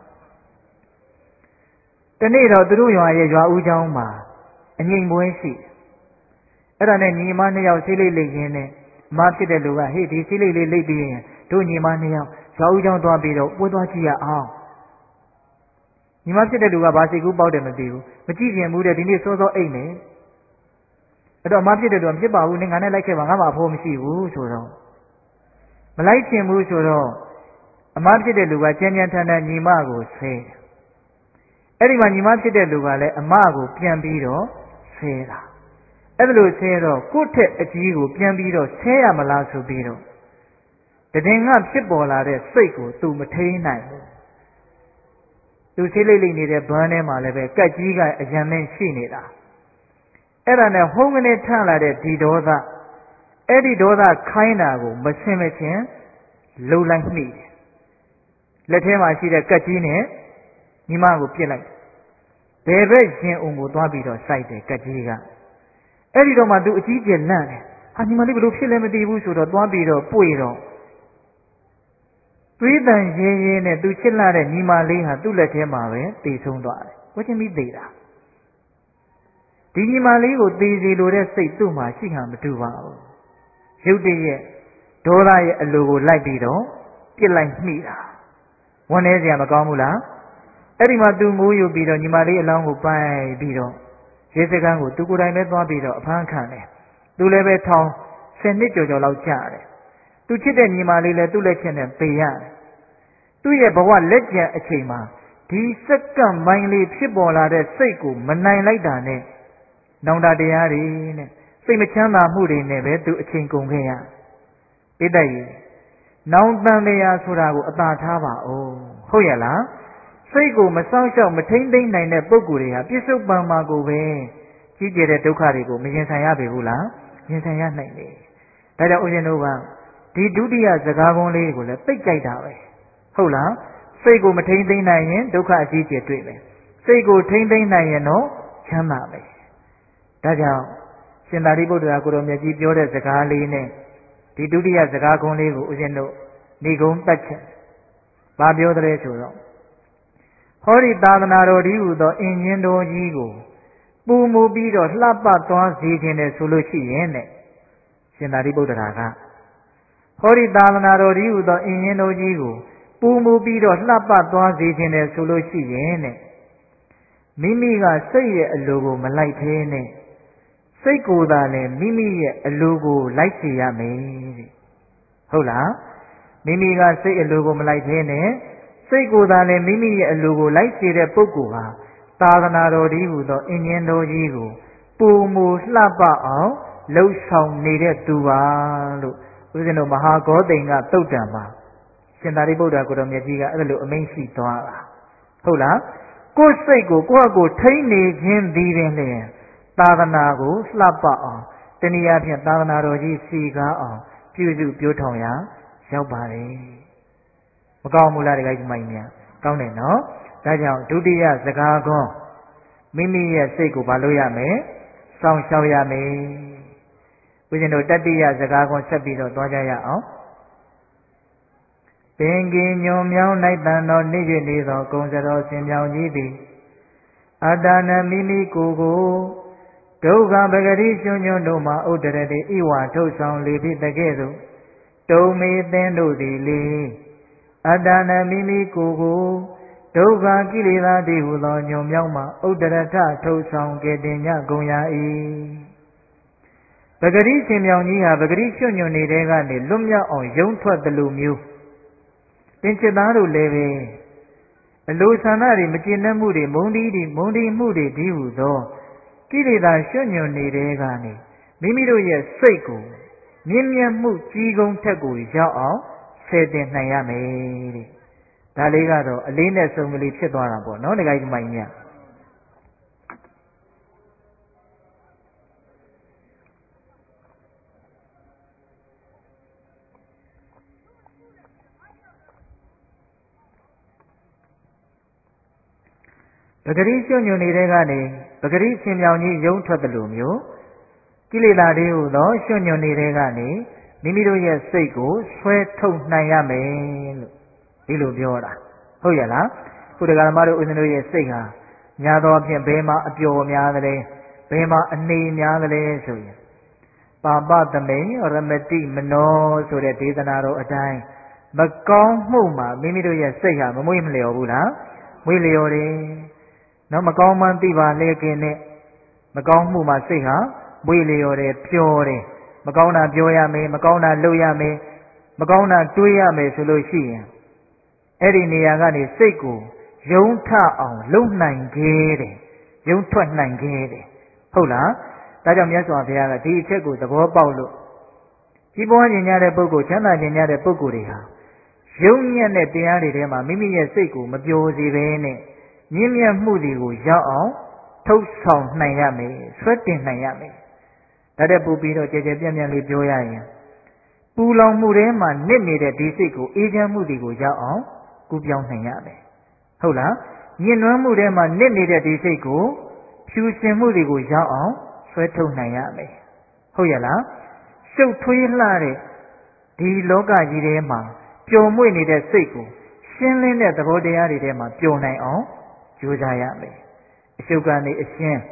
တနေ့တော့သူတို့ရွာရဲ့ရွာဦးကျောင်းမှာအငိမ်ပွဲရှိအဲ့ဒါနဲ့ညီမနှစ်ယောက်ဆေးလိတ်လိတ်ရင်းနဲ့မဖြစ်တဲ့လူကဟေ့ဒီဆေးလိတ်လေးလိတ်ပြီးရင်တို့ညီမနှစ်ယောက်ရွာဦးကျောင်းသွားပြီးတော့ပွဲသွားကြည့်ရအောင်ညီမဖြစ်တဲ့လူကဘာစိတ်ကူးပေါက်တယ်မသိဘူးမကြည့်ခင်ဘူးတဲ့ဒီနေ့စောစောအိတ်မယ်အဲ့တော့မဖြစ်တဲ့လူကမဖြစ်ပါဘူးနင်ငါနဲ့လိုက်ခဲ့ပါငါမှအဖို့မရှိဘူးဆိုတော့မလိုက်ချင်ဘူးဆိုတော့အမဖြစ်တဲ့လူကကြမ်းကြမ်းထန်ထန်ညီမကိုဆဲအဲ့ဒီမှာညီမဖြစ်တဲ့လူကလည်းအမကိုပြန်ပြီးတော့ဆဲတာအဲ့ဒါလို့ဆဲတော့ကိုယ့်ထက်အကြီးကိုပြန်ပြီးတော့ဆဲရမလားဆိုပြီးတော့တည်ငါဖြစ်ပေါ်လာတဲ့စိတ်ကိုသူမထိန်နိုင်ဘူးသူဆေးလိမ့်လိမ့်နေတဲ့ဘန်းထဲမှာလည်းပဲကက်ကြီးကအရံမင်းရှိနေတာအဲ့ဒါနဲ့ဟုံးကနေထလာတဲ့ဒီဒေါသအဲ့ဒီဒေါသခိုင်းတာကိုမဆင်မချင်းလှုပ်လိုက်မိတယ်လက်ထဲမှာရှိတဲ့ကက်ကြီးနဲ့ညီမကိုပြစ်လိုက်ဘယ်ဘက်ရင်အုံကိုသွားပြီးတော့စိုက်တယ်ကက်ကြီးကအဲ့ဒီတော့မှသူအကြီးကျယ်လန့်တယ်ဟာညီမလေးဘယ်လိုဖြစ်လဲမသိဘူးဆိုတော့သွားပြီးတော့ပွေတော့သွေးတန်ရဲရဲနဲ့သူချစ်လာတဲ့ညီမလေးဟာသူ့လက်ထဲမှာပဲတည်ဆုံးသွားတယ်ဝှချင်းပြီးသေးတာဒီညီမလေးကိုသေစီလိုတဲ့စိတ်သူ့မှာရှိဟန်မတူပါဘူးရုတ်တရက်ဒေါသရဲ့အလိုကိုလိုက်ပြီးတော့ပြစ်လိုက်မိတာဝန်းနေစရာမကောင်းဘူးလားအဲ့ဒီမှာသူမိုးယူပြီးတော့ညီမလေးအလောင်းကိုပိုက်ပြီးတော့ရဲစခန်းကိုသူကိုယ်တိုင်ပဲသွားပြီးတော့အဖမ်းခံတယ်သူလည်းပဲထောင်ဆယ်နှစ်ကျော်ကျော်လောက်ကြာတယ်သူချစ်တဲ့ညီမလေးလည်းသူ့လက်ချက်နဲ့ပေရတယ်သူ့ရဲ့ဘဝလက်ကျန်အချိန်မှာဒီစက္ကန့်ပိုင်းလေးဖြစ်ပေါ်လာတဲ့စိတ်ကိုမနိုင်လိုက်တာနဲ့နောင်တတရားတွေနဲ့စိတ်မချမ်းသာမှုတွေနဲ့ပဲသူအချိန်ကုန်ခဲ့ရပိဋကကြီးနောင်တန်တရားဆိုတာကိုအသာထားပါဦးဟုတ်ရဲ့လားစိတ်ကိုမစောင့်ရှောက်မထိမ့်သိမ့်နိုင်တဲ့ပုဂ္ဂိုလ်တွေဟာပြစ္ဆုတ်ပံမှာကိုပဲကြီးကျယ်တဲ့ဒုက္ခတွေကိုမရင်ဆိုင်ရပေဘူးလားရင်ဆိုင်ရနိုင်တယ်ဒါကြောင့်ဦးဇင်းတို့ကဒီဒုတိယစကားကုန်းလေးကိုလည်းသိကြိုက်တာပဲဟုတ်လားစိတ်ကိုမထိမ့်သိမ့်နိုင်ရင်ဒုက္ခအကြီးကျယ်တွေ့မယ်စိတ်ကိုထိမ့်သိမ့်နိုင်ရင်တော့ချမ်းသာမယ်ဒါကြောင့်ရှင်သာရိပုတ္တရာကိုရောမြတ်ကြီးပြောတဲ့စကားလေးနဲ့ဒီဒုတိယစကားကုန်းလေးကိုဦးဇင်းတို့ဏိဂုံးတက်ချက်ဘာပြောသလဲဆိုတော့ဟောဒီသာသနာတော်ဒီဟူသောအင်ဂျင်တော်ကြီးကိုပူမူပြီးတော့လှပသွားစေခြင်းနဲ့ဆိုလို့ရှိရင်တဲ့ရှင်သာရိပုတ္တရာကဟောဒီသာသနာတော်ဒီဟူသောအင်ဂျင်တော်ကြီးကိုပူမူပြီးတော့လှပသွားစေခြင်းနဲ့ဆိုလို့ရှိရင်တဲ့မိမိကစိတ်ရဲ့အလိုကိုမလိုက်သေးနဲ့စိတ်ကိုယ်သာလည်းမိမိရဲ့အလိုကိုလိုက်စေရမယ်တဲ့ဟုတ်လားမိမိကစိတ်အလိုကိုမလိုက်သေးနဲ့စိတ်ကိုယ်သာလည်းမိမိရဲ့အလိုကိုလိုက်စေတဲ့ပုဂ္ဂိုလ်ဟာသာသနာတော်ဒီဟူသောအင်ဂျင်တော်ကြီးကိုပူမူလှပအောင်လှုပ်ဆောင်နေတဲ့သူပါလို့ဦးဇင်းတို့မဟာဂေါသိမ်ကသုတ်တံမှာရှင်သာရိပုတ္တရာကိုတော်မြတ်ကြီးကအဲ့လိုအမိန့်ရှိသွားတာဟုတ်လားကိုယ်စိတ်ကိုကိုယ့်အကိုထိန်းနေခြင်းဒီပင်လျှင်သာသနာကိုလှပအောင်တနည်းအားဖြင့်သာသနာတော်ကြီးစီကားအောင်ပြုစုပြောထောင်ရာရောက်ပါတယ်မကောင်းဘူးလားတခါကြီးမိုင်းများကောင်းတယ်နော်ဒါကြောင့်ဒုတိယစကားကွန်းမိမိရဲ့စိတ်ကိုဘာလို့ရမလဲစောင့်ရှောက်ရမယ်ဦးဇင်းတို့တတိယစကားကွန်းဆက်ပြီးတော့သွားကြရအောင်ပင်ကင်းညွန်မြောင်း၌တန်တော်နေ၍နေသောကုံစတော်ဆင်မြောင်ကြီးသည်အတ္တနမိမိကိုယ်ကိုဒုက္ခပဂရိရှင်ညွန်းတို့မှာဥဒ္ဒရတိဣဝထုတ်ဆောင်လေဖြစ်တဲ့ကဲ့သို့တုံမေသင်တို့သည်လေအတ္တနမိမိကိုယ်ကိုဒုက္ခကိလေသာတိဟုသောညွန်မြောင်းမှာဥဒ္ဒရထထုတ်ဆောင်ကဲ့တင်ညကုန်ရ၏ပဂရိရှင်မြောင်ကြီးဟာပဂရိရှင်ညွန်းနေတဲ့ကနေလွတ်မြောက်အောင်ယုံထွက်သလိုမျိုးသင်္ချစ်သားတို့လည်းပဲအလိုဆန္ဒတွေမကျေနပ်မှုတွေမုန်းတီးတွေမုန်းတီးမှုတွေဒီဟုသောကိလေသာရွှတ်ညွန်နေတဲ့ကနေမိမိတို့ရဲ့စိတ်ကိုမြင့်မြတ်မှုကြီးကုန်းထက်ကိုရောက်အောင်ဆယ်တင်နိုင်ရမယ်တဲ့ဒါလေးကတော့အလေးနဲ့ဆုံးကလေးဖြစ်သွားတာပေါ့နော်တခါကြီးမိုင်းမြပဂရိကျွညွန်နေတဲ့ကနေပဂရိရှင်မြောင်ကြီးယုံထွက်တယ်လို့မျိုးကိလေသာတွေဟူသောရွှွညွန်နေတဲ့ကနေမိမိတို့ရဲ့စိတ်ကိုဆွဲထုတ်နိုင်ရမယ်လို့ဒီလိုပြောတာဟုတ်ရဲ့လားခုတရားဓမ္မတို့ဦးဇင်းတို့ရဲ့စိတ်ဟာညာသောဖြင့်ဘယ်မှာအပျော်များသလဲဘယ်မှာအနေများသလဲဆိုရင်ပါပသမိန်ရမတိမနောဆိုတဲ့ဒေသနာတော်အတိုင်းမကောင်းမှုမှာမိမိတို့ရဲ့စိတ်ဟာမမွေ့မလျော်ဘူးလားမွေ့လျော်တယ်နော်မကောင်းမှန်းသိပါလေခင်နဲ့မကောင်းမှုမှာစိတ်ဟာမွေ့လျော်တယ်ပျော်တယ်မကောင်းတာပြောရမယ်မကောင်းတာလုပ်ရမယ်မကောင်းတာတွေးရမယ်ဆိုလို့ရှိရင်အဲ့ဒီနေရာကနေစိတ်ကိုယုံထအောင်လုံနိုင်ခဲ့တယ်ယုံထွက်နိုင်ခဲ့တယ်ဟုတ်လားဒါကြောင့်မြတ်စွာဘုရားကဒီအချက်ကိုသဘောပေါက်လို့ကြီးပွားခြင်းများတဲ့ပုဂ္ဂိုလ်ချမ်းသာခြင်းများတဲ့ပုဂ္ဂိုလ်တွေဟာယုံညံ့တဲ့တရားတွေထဲမှာမိမိရဲ့စိတ်ကိုမပျော်စေဘဲနဲ့မြင့်မြတ်မှုတွေကိုရောက်အောင်ထုတ်ဆောင်နိုင်ရမယ်ဆွဲတင်နိုင်ရမယ်ဒါတဲ့ပူပြီးတော့ကြည်ကြည်ပြန့်ပြန့်လေးပြောရရင်ပူလောင်မှုထဲမှာနစ်နေတဲ့ဒီစိတ်ကိုအေးချမ်းမှုတွေကိုရောက်အောင်ကူးပြောင်းနိုင်ရမယ်ဟုတ်လားညှဉ်းနှွမ်းမှုထဲမှာနစ်နေတဲ့ဒီစိတ်ကိုဖြူစင်မှုတွေကိုရောက်အောင်ဆွဲထုတ်နိုင်ရမယ်ဟုတ်ရဲ့လားရှုပ်ထွေးလှတဲ့ဒီလောကကြီးထဲမှာပျော်မွေ့နေတဲ့စိတ်ကိုရှင်းလင်းတဲ့သဘောတရားတွေထဲမှာပျော်နိုင်အောင်ကြိုးစားရမယ်အရှုပ်ကနေအရှင်း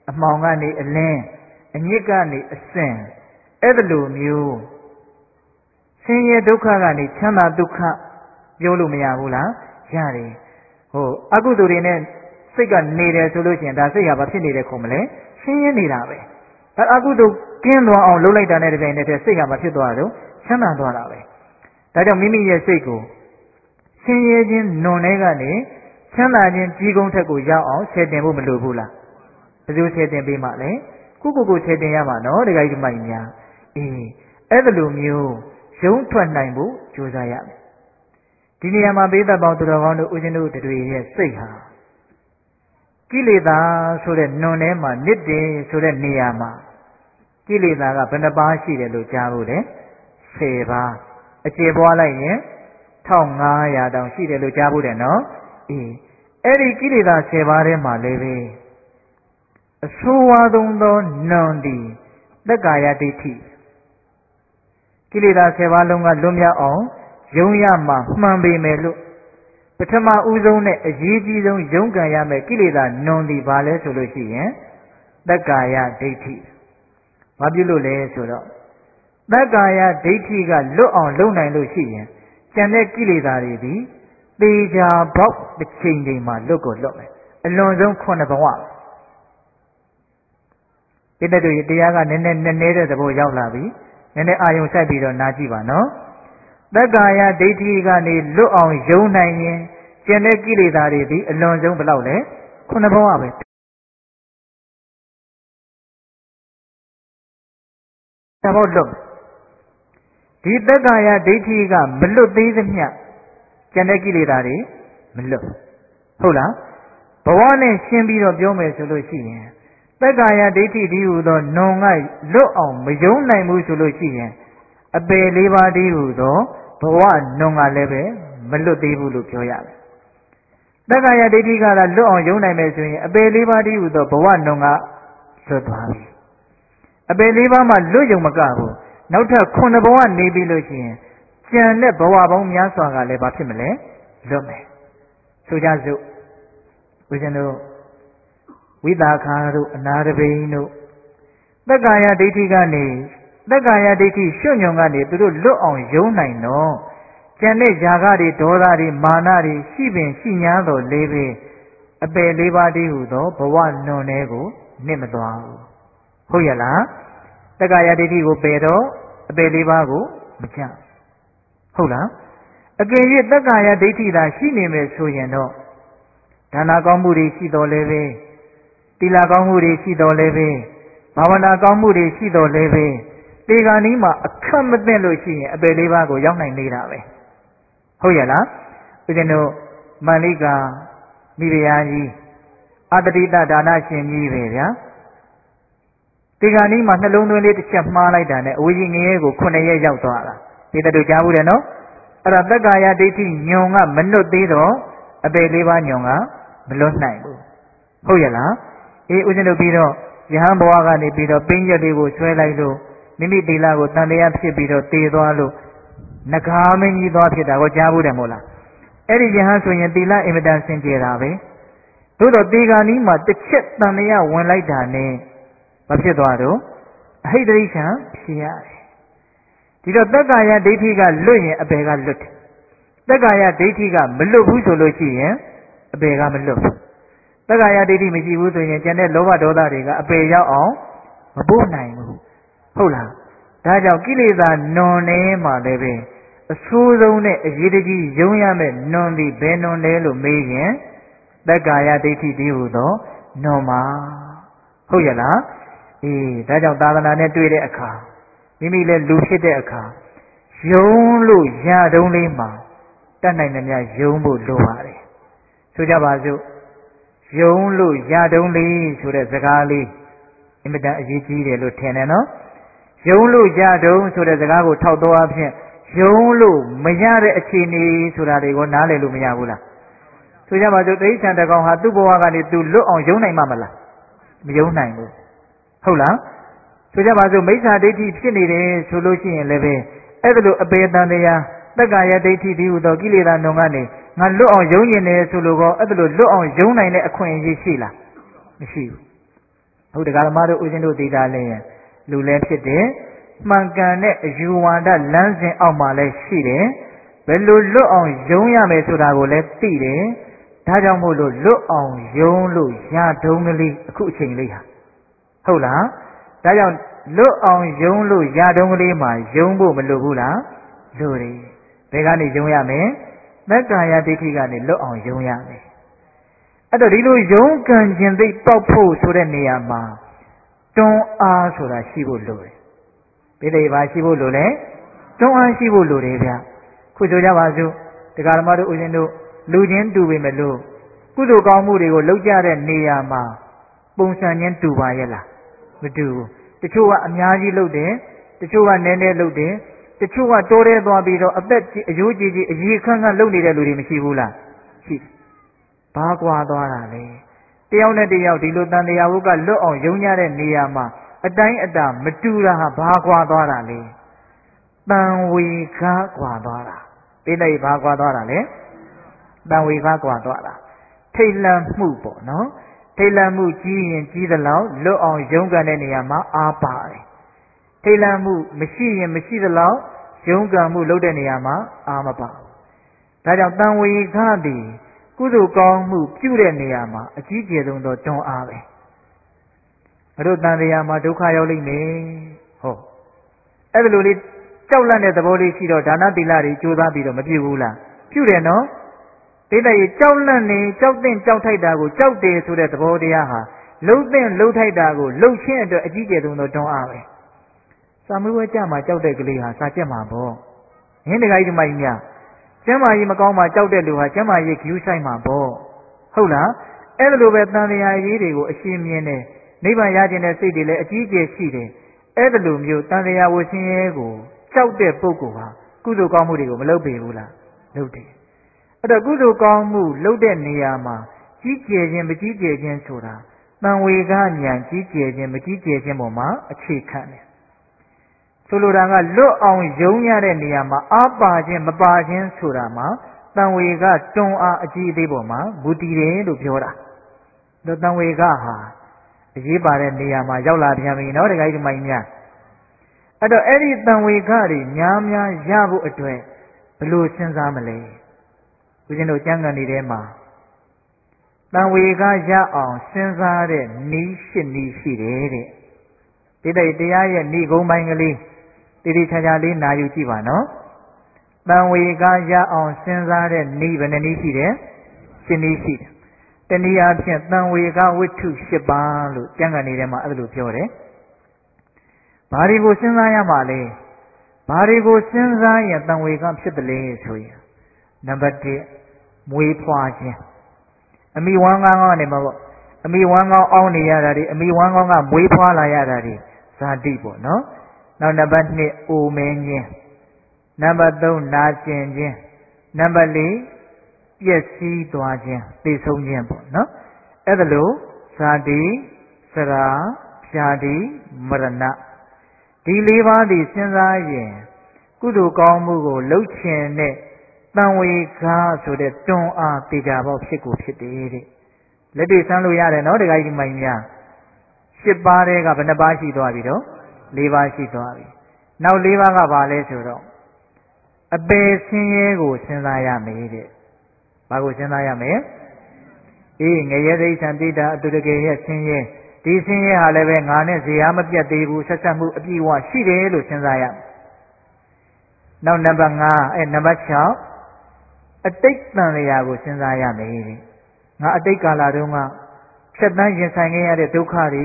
အမှောင်ကနေအလင်းအညစ်ကနေအစင်အဲ့ဒါလိုမျိုးဆင်းရဲဒုက္ခကနေချမ်းသာဒုက္ခပြောလို့မရဘူးလားရတယ်ဟိုအကုသိုလ်တွေနဲ့စိတ်ကနေတယ်ဆိုလို့ရှိရင်ဒါစိတ်ကဘာဖြစ်နေတယ်ခုံမလဲဆင်းရဲနေတာပဲအဲအကုသိုလ်ကင်းသွားအောင်လုပ်လိုက်တာနဲ့တပြိုင်နက်တည်းစိတ်ကဘာဖြစ်သွားတော့ချမ်းသာသွားတာပဲဒါကြောင့်မိမိရဲ့စိတ်ကိုဆင်းရဲခြင်းနွန်ထဲကနေချမ်းသာခြင်းကြီးကုန်းထက်ကိုရောက်အောင်ဆယ်တင်ဖို့မလိုဘူးလားဘယ်လိုဆယ်တင်ပေးမှလဲခုခုကိုဆယ်တင်ရမှာနော်ဒကာကြီးမိုင်များအေးအဲ့ဒါလိုမျိုးရုံးထွက်နိုင်ဖို့ကြိုးစားရမယ်ဒီနေရာမှာဘေးသက်ပေါင်းသူတော်ကောင်းတို့ဦးဇင်းတို့တွေရဲ့စိတ်ဟာကိလေသာဆိုတဲ့နွန်ထဲမှာနစ်တယ်ဆိုတဲ့နေရာမှာကိလေသာကဘယ်နှပါးရှိတယ်လို့ကြားဖို့လဲဆယ်ပါးအကျေပွားလိုက်ရင်တစ်ထောင်ငါးရာတောင်ရှိတယ်လို့ကြားဖို့တယ်နော်အေးအဲ့ဒီကိလေသာဆယ်ပါးထဲမှာလည်းပဲအဆိုးဝါးဆုံးသောနွန်သည်သက္ကာယဒိဋ္ဌိကိလေသာဆယ်ပါးလုံးကလွတ်မြောက်အောင်ယုံရမှမှန်ပေမယ်လို့ပထမဦးဆုံးနဲ့အရေးကြီးဆုံးယုံကံရမယ်ကိလေသာနွန်သည်ဘာလဲဆိုလို့ရှိရင်သက္ကာယဒိဋ္ဌိဘာဖြစ်လို့လဲဆိုတော့သက္ကာယဒိဋ္ဌိကလွတ်အောင်လုပ်နိုင်လို့ရှိရင်ကျန်တဲ့ကိလေသာတွေသည်သေချာပေါက်တစ်ချိန်ချိန်မှာလွတ်ကိုလွတ်မယ်အလွန်ဆုံးခုနှစ်ဘဝဒီတဲ့တို့တရားကနည်းနည်းနည်းနည်းတဲ့သဘောရောက်လာပြီနည်းနည်းအာယုံစိုက်ပြီးတော့နားကြည့်ပါနော်သက္ကာယဒိဋ္ဌိကနေလွတ်အောင်ယုံနိုင်ရင်ကျန်တဲ့ကိလေသာတွေဒီအလွန်ဆုံးဘယ်လောက်လဲခုနှစ်ဘဝပဲဒါပေါ့လွတ်ဒီသက္ကာယဒိဋ္ဌိကမလွတ်သေးသမျှကျန်တဲ့ကိလေသာတွေမလွတ်ဟုတ်လားဘဝနဲ့ရှင်းပြီးတော့ပြောမယ်ဆိုလို့ရှိရင်သက္ကာယဒိဋ္ဌိဒီဟူသောနုံကလွတ်အောင်မယုံနိုင်ဘူးဆိုလို့ရှိရင်အပယ်လေးပါးဒီဟူသောဘဝနုံကလည်းပဲမလွတ်သေးဘူးလို့ပြောရတယ်သက္ကာယဒိဋ္ဌိကသာလွတ်အောင်ယုံနိုင်မယ်ဆိုရင်အပယ်လေးပါးဒီဟူသောဘဝနုံကလွတ်သွားပြီအပယ်လေးပါးမှလွတ်ယုံမကဘူးနောက်ထပ်ခုနှစ်ဘဝနေပြီလို့ရှိရင်ကျန်တဲ့ဘဝပေါင်းများစွာကလည်းဘာဖြစ်မလဲလွတ်မယ်ဆိုကြစို့ဦးဇင်းတို့ဝိသခာတို့အနာတပိန်တို့သက္ကာယဒိဋ္ဌိကနေသက္ကာယဒိဋ္ဌိရွှွညွန်ကနေသူတို့လွတ်အောင်ယုံနိုင်တော့ကျန်တဲ့ຢာကတွေဒေါသတွေမာနတွေရှိပင်ရှိညာတော်လေးပဲအပယ်လေးပါးတည်းဟူသောဘဝနွန်တွေကိုနစ်မသွားဘူးဟုတ်ရလားသက္ကာယဒိဋ္ဌိကိုပယ်တော့အပယ်လေးပါးကိုမချဟုတ်လားအကယ်၍သက္ကာယဒိဋ္ဌိသာရှိနေမယ်ဆိုရင်တော့ဒါနကောင်းမှုတွေရှိတော်လဲပဲသီလကောင်းမှုတွေရှိတော်လဲပဲဘာဝနာကောင်းမှုတွေရှိတော်လဲပဲဒီကနေ့မှာအခက်မသိလို့ရှိရင်အပယ်လေးပါးကိုရောက်နိုင်နေတာပဲဟုတ်ရဲ့လားဦးဇင်းတို့မန္လိကာမိဖုရားကြီးအတ္တိတဒါနရှင်ကြီးပဲဗျာဒီကနေ့မှာနှလုံးသွင်းလေးတစ်ချက်မှားလိုက်တာနဲ့အဝိဇ္ဇငရဲကိုခုနှစ်ရက်ရောက်သွားတာဒီတတူကြားဘူးတယ်နော်အဲ့ဒါသက္ကာယဒိဋ္ဌိညုံကမလွတ်သေးတော့အပယ်လေးပါးညုံကမလွတ်နိုင်ဘူးဟုတ်ရဲ့လားအေးဦးဇင်းတို့ပြီးတော့ယဟန်ဘဝကနေပြီးတော့ပိန်းရက်တွေကိုဆွဲလိုက်လို့မိမိသီလကိုတန်တရားဖြစ်ပြီးတော့တည်သွားလို့နဂါမင်းကြီးသွားဖြစ်တာကိုကြားဘူးတယ်မို့လားအဲ့ဒီယဟန်ဆိုရင်သီလအင်မတန်စင်ကြယ်တာပဲသို့တော့ဒီကနေ့မှာတစ်ချက်တန်တရားဝင်လိုက်တာနဲ့မဖြစ်သွားတော့အဟိတရိခံဖြစ်ရတယ်ဒီတော့သက္ကာယဒိဋ္ဌိကလွတ်ရင်အပယ်ကလွတ်တယ်သက္ကာယဒိဋ္ဌိကမလွတ်ဘူးဆိုလို့ရှိရင်အပယ်ကမလွတ်ဘူးသက္ကာယဒိဋ္ဌိမရှိဘူးဆိုရင်ကျန်တဲ့လောဘဒေါသတွေကအပယ်ရောက်အောင်မပို့နိုင်ဘူးဟုတ်လားဒါကြောင့်ကိလေသာနွန်နေမှလည်းပဲအဆိုးဆုံးနဲ့အရေးတကြီးယုံရမဲ့နွန်ပြီးဘယ်နွန်လဲလို့မေးရင်သက္ကာယဒိဋ္ဌိတည်းဟူသောနွန်မှာဟုတ်ရလားအေးဒါကြောင့်သာသနာနဲ့တွေ့တဲ့အခါမိမိလည်းလူဖြစ်တဲ့အခါယုံလို့ရတုံးလေးမှာတတ်နိုင်သမျှယုံဖို့လိုပါတယ်ဆိုကြပါစို့ယုံလို့ရတုံးလေးဆိုတဲ့စကားလေးအင်မတန်အရေးကြီးတယ်လို့ထင်တယ်နော်ယုံလို့ရတုံးဆိုတဲ့စကားကိုထောက်တော့အဖြစ်ယုံလို့မရတဲ့အခြေအနေဆိုတာတွေကိုနားလည်လို့မရဘူးလားဆိုကြပါစို့တိဋ္ဌာန်တကောင်ဟာသူ့ဘဝကနေသူလွတ်အောင်ယုံနိုင်မှာမလားမယုံနိုင်ဘူးဟုတ်လားဆိုကြပါစို့မိစ္ဆာဒိဋ္ဌိဖြစ်နေတယ်ဆိုလို့ရှိရင်လည်းပဲအဲ့ဒါလိုအပေတန်တရားသက္ကာယဒိဋ္ဌိတည်းဟူသောကိလေသာနှုံကနေငါလွတ်အောင်ယုံရင်လည်းဆိုလို့ကောအဲ့ဒါလိုလွတ်အောင်ယုံနိုင်တဲ့အခွင့်အရေးရှိလားမရှိဘူးဘဟုတ်တကားမတို့ဦးဇင်းတို့သိတာလဲလူလဲဖြစ်တယ်မှန်ကန်တဲ့အယူဝါဒလမ်းစဉ်အောက်မှာလဲရှိတယ်ဘယ်လိုလွတ်အောင်ယုံရမယ်ဆိုတာကိုလည်းသိတယ်ဒါကြောင့်မို့လို့လွတ်အောင်ယုံလို့ရတုံးကလေးအခုအချိန်လေးဟာဟုတ်လားဒါကြောင့်လွတ်အောင်ယုံလို့ရတုံးကလေးမှာယုံဖို့မလိုဘူးလားလိုတယ်ဘယ်ကနေယုံရမလဲမက္ကာယဒိဋ္ဌိကနေလွတ်အောင်ယုံရမယ်အဲ့တော့ဒီလိုယုံကံခြင်းသိပေါက်ဖို့ဆိုတဲ့နေရာမှာတွန်းအားဆိုတာရှိဖို့လိုတယ်ဘယ်လိုပါရှိဖို့လိုလဲတွန်းအားရှိဖို့လိုတယ်ဗျခုဆိုကြပါစို့တရားဓမ္မတို့ဦးဇင်းတို့လူချင်းတူပေမဲ့လို့ကုသိုလ်ကောင်းမှုတွေကိုလုပ်ကြတဲ့နေရာမှာပုံစံချင်းတူပါရဲ့လားမတူဘူးတချို့ကအများကြီးလုပ်တယ်တချို့ကနည်းနည်းလုပ်တယ်တချို့ကတိုးတဲသွားပြီးတော့အသက်အယိုးကြီးကြီးအကြီးခန့်ခန့်လုပ်နေတဲ့လူတွေမရှိဘူးလားရှိဘာကွာသွားတာလဲတယောက်နဲ့တယောက်ဒီလိုတန်တရားဝုကလွတ်အောင်ယုံကြတဲ့နေရာမှာအတိုင်းအတာမတူတာဟာဘာကွာသွားတာလဲတန်ဝေကားကွာသွားတာဒီနေ့ဘာကွာသွားတာလဲတန်ဝေကားကွာသွားတာထိတ်လန့်မှုပေါ့နော်ထိတ်လန့်မှုကြီးရင်ကြီးသလောက်လွတ်အောင်ယုံကန်တဲ့နေရာမှာအားပါတယ်ထိတ်လန့်မှုမရှိရင်မရှိသလောက်ယုံကန်မှုလုပ်တဲ့နေရာမှာအားမပါဘူးဒါကြောင့်တန်ဝေကားသည်ကုသိုလ်ကောင်းမှုပြုတဲ့နေရာမှာအကြီးကျယ်ဆုံးသောတွန်းအားပဲအတို့တန်တရားမှာဒုက္ခရောက်လိမ့်မယ်ဟုတ်အဲ့ဒီလိုလေးကြောက်လန့်တဲ့သဘောလေးရှိတော့ဒါနသီလတွေကြိုးစားပြီးတော့မပြုဘူးလားပြုတယ်နော်ဒီတည်းကြောက်လန့်နေကြောက်တဲ့ကြောက်ထိုက်တာကိုကြောက်တယ်ဆိုတဲ့သဘောတရားဟာလှုပ်တဲ့လှုပ်ထိုက်တာကိုလှုပ်ခြင်းအတွက်အကြီးကျယ်ဆုံးသောတွန်းအားပဲစာမေးပွဲကြမှာကြောက်တဲ့ကလေးဟာစာကျက်မှာပေါ့ဟင်းတခါကြီးဒီမိုက်များကျမ်းမာရေးမကောင်းမှကြောက်တဲ့လူဟာကျမ်းမာရေးဂယူးဆိုင်မှာပေါ့ဟုတ်လားအဲ့လိုပဲတန်တရားရေးတွေကိုအရှင်းမြင်တယ်နိဗ္ဗာန်ရခြင်းတဲ့စိတ်တွေလည်းအကြီးအကျယ်ရှိတယ်အဲ့လိုမျိုးတန်တရားဝဆင်းရဲကိုကြောက်တဲ့ပုဂ္ဂိုလ်ဟာကုသိုလ်ကောင်းမှုတွေကိုမလုပ်ပေဘူးလားလုပ်တယ်အဲ့တော့ကုသိုလ်ကောင်းမှုလုပ်တဲ့နေရာမှာကြီးကျယ်ခြင်းမကြီးကျယ်ခြင်းဆိုတာတန်ဝေကဉာဏ်ကြီးကျယ်ခြင်းမကြီးကျယ်ခြင်းပေါ်မှာအခြေခံတယ်ဆိုလိုတာကလွတ်အောင်ယုံရတဲ့နေရာမှာအားပါခြင်းမပါခြင်းဆိုတာမှာတန်ဝေကတွန်းအားအကြီးအသေးပေါ်မှာမူတည်တယ်လို့ပြောတာတော့တန်ဝေကဟာအရေးပါတဲ့နေရာမှာရောက်လာပြန်ပြီနော်တခါကြီးဒီမိုင်းများအဲ့တော့အဲ့ဒီတန်ဝေကတွေများများရဖို့အတွက်ဘယ်လိုစဉ်းစားမလဲဦးဇင်းတို့ကျမ်းဂန်တွေထဲမှာတန်ဝေကရအောင်စဉ်းစားတဲ့နီးရှိနီးရှိတယ်တဲ့ဒီတိတ်တရားရဲ့ဏိဂုံးပိုင်းကလေးတိတိချာချာလေးနာယူကြည့်ပါနော်တန်ဝေကရအောင်စဉ်းစားတဲ့ဏိဘယ်နှနည်းရှိတယ်ရှင်းနည်းရှိတယ်တနည်းအားဖြင့်တန်ဝေကဝိတ္ထု၈ပါးလို့ကျမ်းဂန်တွေထဲမှာအဲ့လိုပြောတယ်ဘာတွေကိုစဉ်းစားရမှာလဲဘာတွေကိုစဉ်းစားရင်တန်ဝေကဖြစ်တယ်လဲဆိုရင်နံပါတ်၁မွေးဖွားခြင်းအမိဝမ်းကောင်းကနေမှာပေါ့အမိဝမ်းကောင်းအောင်းနေရတာတွေအမိဝမ်းကောင်းကမွေးဖွားလာရတာတွေဇာတိပေါ့နော်နောက်နံပါတ်၂အိုမင်းခြင်းနံပါတ်၃နာကျင်ခြင်းနံပါတ်၄ပျက်စီးသွားခြင်းသိဆုံးခြင်းပေါ့နော်အဲ့ဒါလို့ဇာတိစရာဖြာတိမရဏဒီလေးပါးဒီစဉ်းစားရင်ကုသိုလ်ကောင်းမှုကိုလှုပ်ခြင်းနဲ့တန်ဝေကားဆိုတဲ့တွန်းအားတေချာပေါက်ဖြစ်ကိုဖြစ်တယ်တဲ့လက်တွေ့ဆန်းလို့ရတယ်နော်တခါကြီးမိုင်များ၈ပါးတည်းကဘယ်နှပါးရှိသွားပြီတော့၄ပါးရှိသွားပြီနောက်၄ပါးကဘာလဲဆိုတော့အပေဆင်းရဲကိုစဉ်းစားရမယ်တဲ့ဘာကိုစဉ်းစားရမယ်အေးငရဲသိဋ္ဌံတိတာအတုတကေရဲ့ဆင်းရဲဒီဆင်းရဲဟာလည်းပဲငါနဲ့ဇေယျမပြတ်သေးဘူးဆက်ဆက်မှုအပြည့်အဝရှိတယ်လို့စဉ်းစားရနောက်နံပါတ်၅အဲနံပါတ်၆အတိတ်တန်လျာကိုစဉ်းစားရမယ်တဲ့ငါအတိတ်ကာလတုန်းကဖြတ်တန်းရင်ဆိုင်ခဲ့ရတဲ့ဒုက္ခတွေ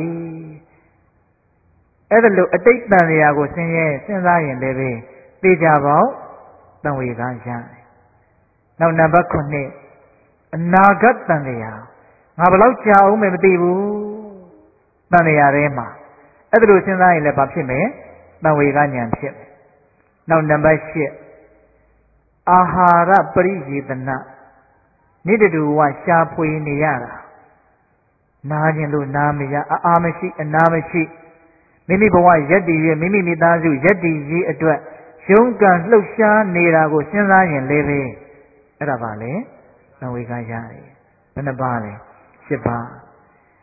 အဲ့ဒါလို့အတိတ်တန်လျာကိုစဉ်းရဲစဉ်းစားရင်လည်းပဲသိကြပေါ့တန်ဝေကရတယ်နောက်နံပါတ်၇အနာဂတ်တန်လျာငါဘယ်လောက်ကြာအောင်မသိဘူးတန်လျာထဲမှာအဲ့ဒါလို့စဉ်းစားရင်လည်းဘာဖြစ်မယ်တန်ဝေကဉာဏ်ဖြစ်မယ်နောက်နံပါတ်၈အာဟာရပရိယေတနာနိတတူဝရှာဖွေနေရတာနားခြင်းလို့နားမရအာအာမရှိအနာမရှိမိမိဘဝရက်တည်ရမိမိမိသားစုရက်တည်ရေးအတွက်ရုန်းကန်လှုပ်ရှားနေတာကိုစဉ်းစားရင်လည်းပဲအဲ့ဒါပါလေသံဝေကရတယ်ဘယ်နှပါလဲ၈ပါး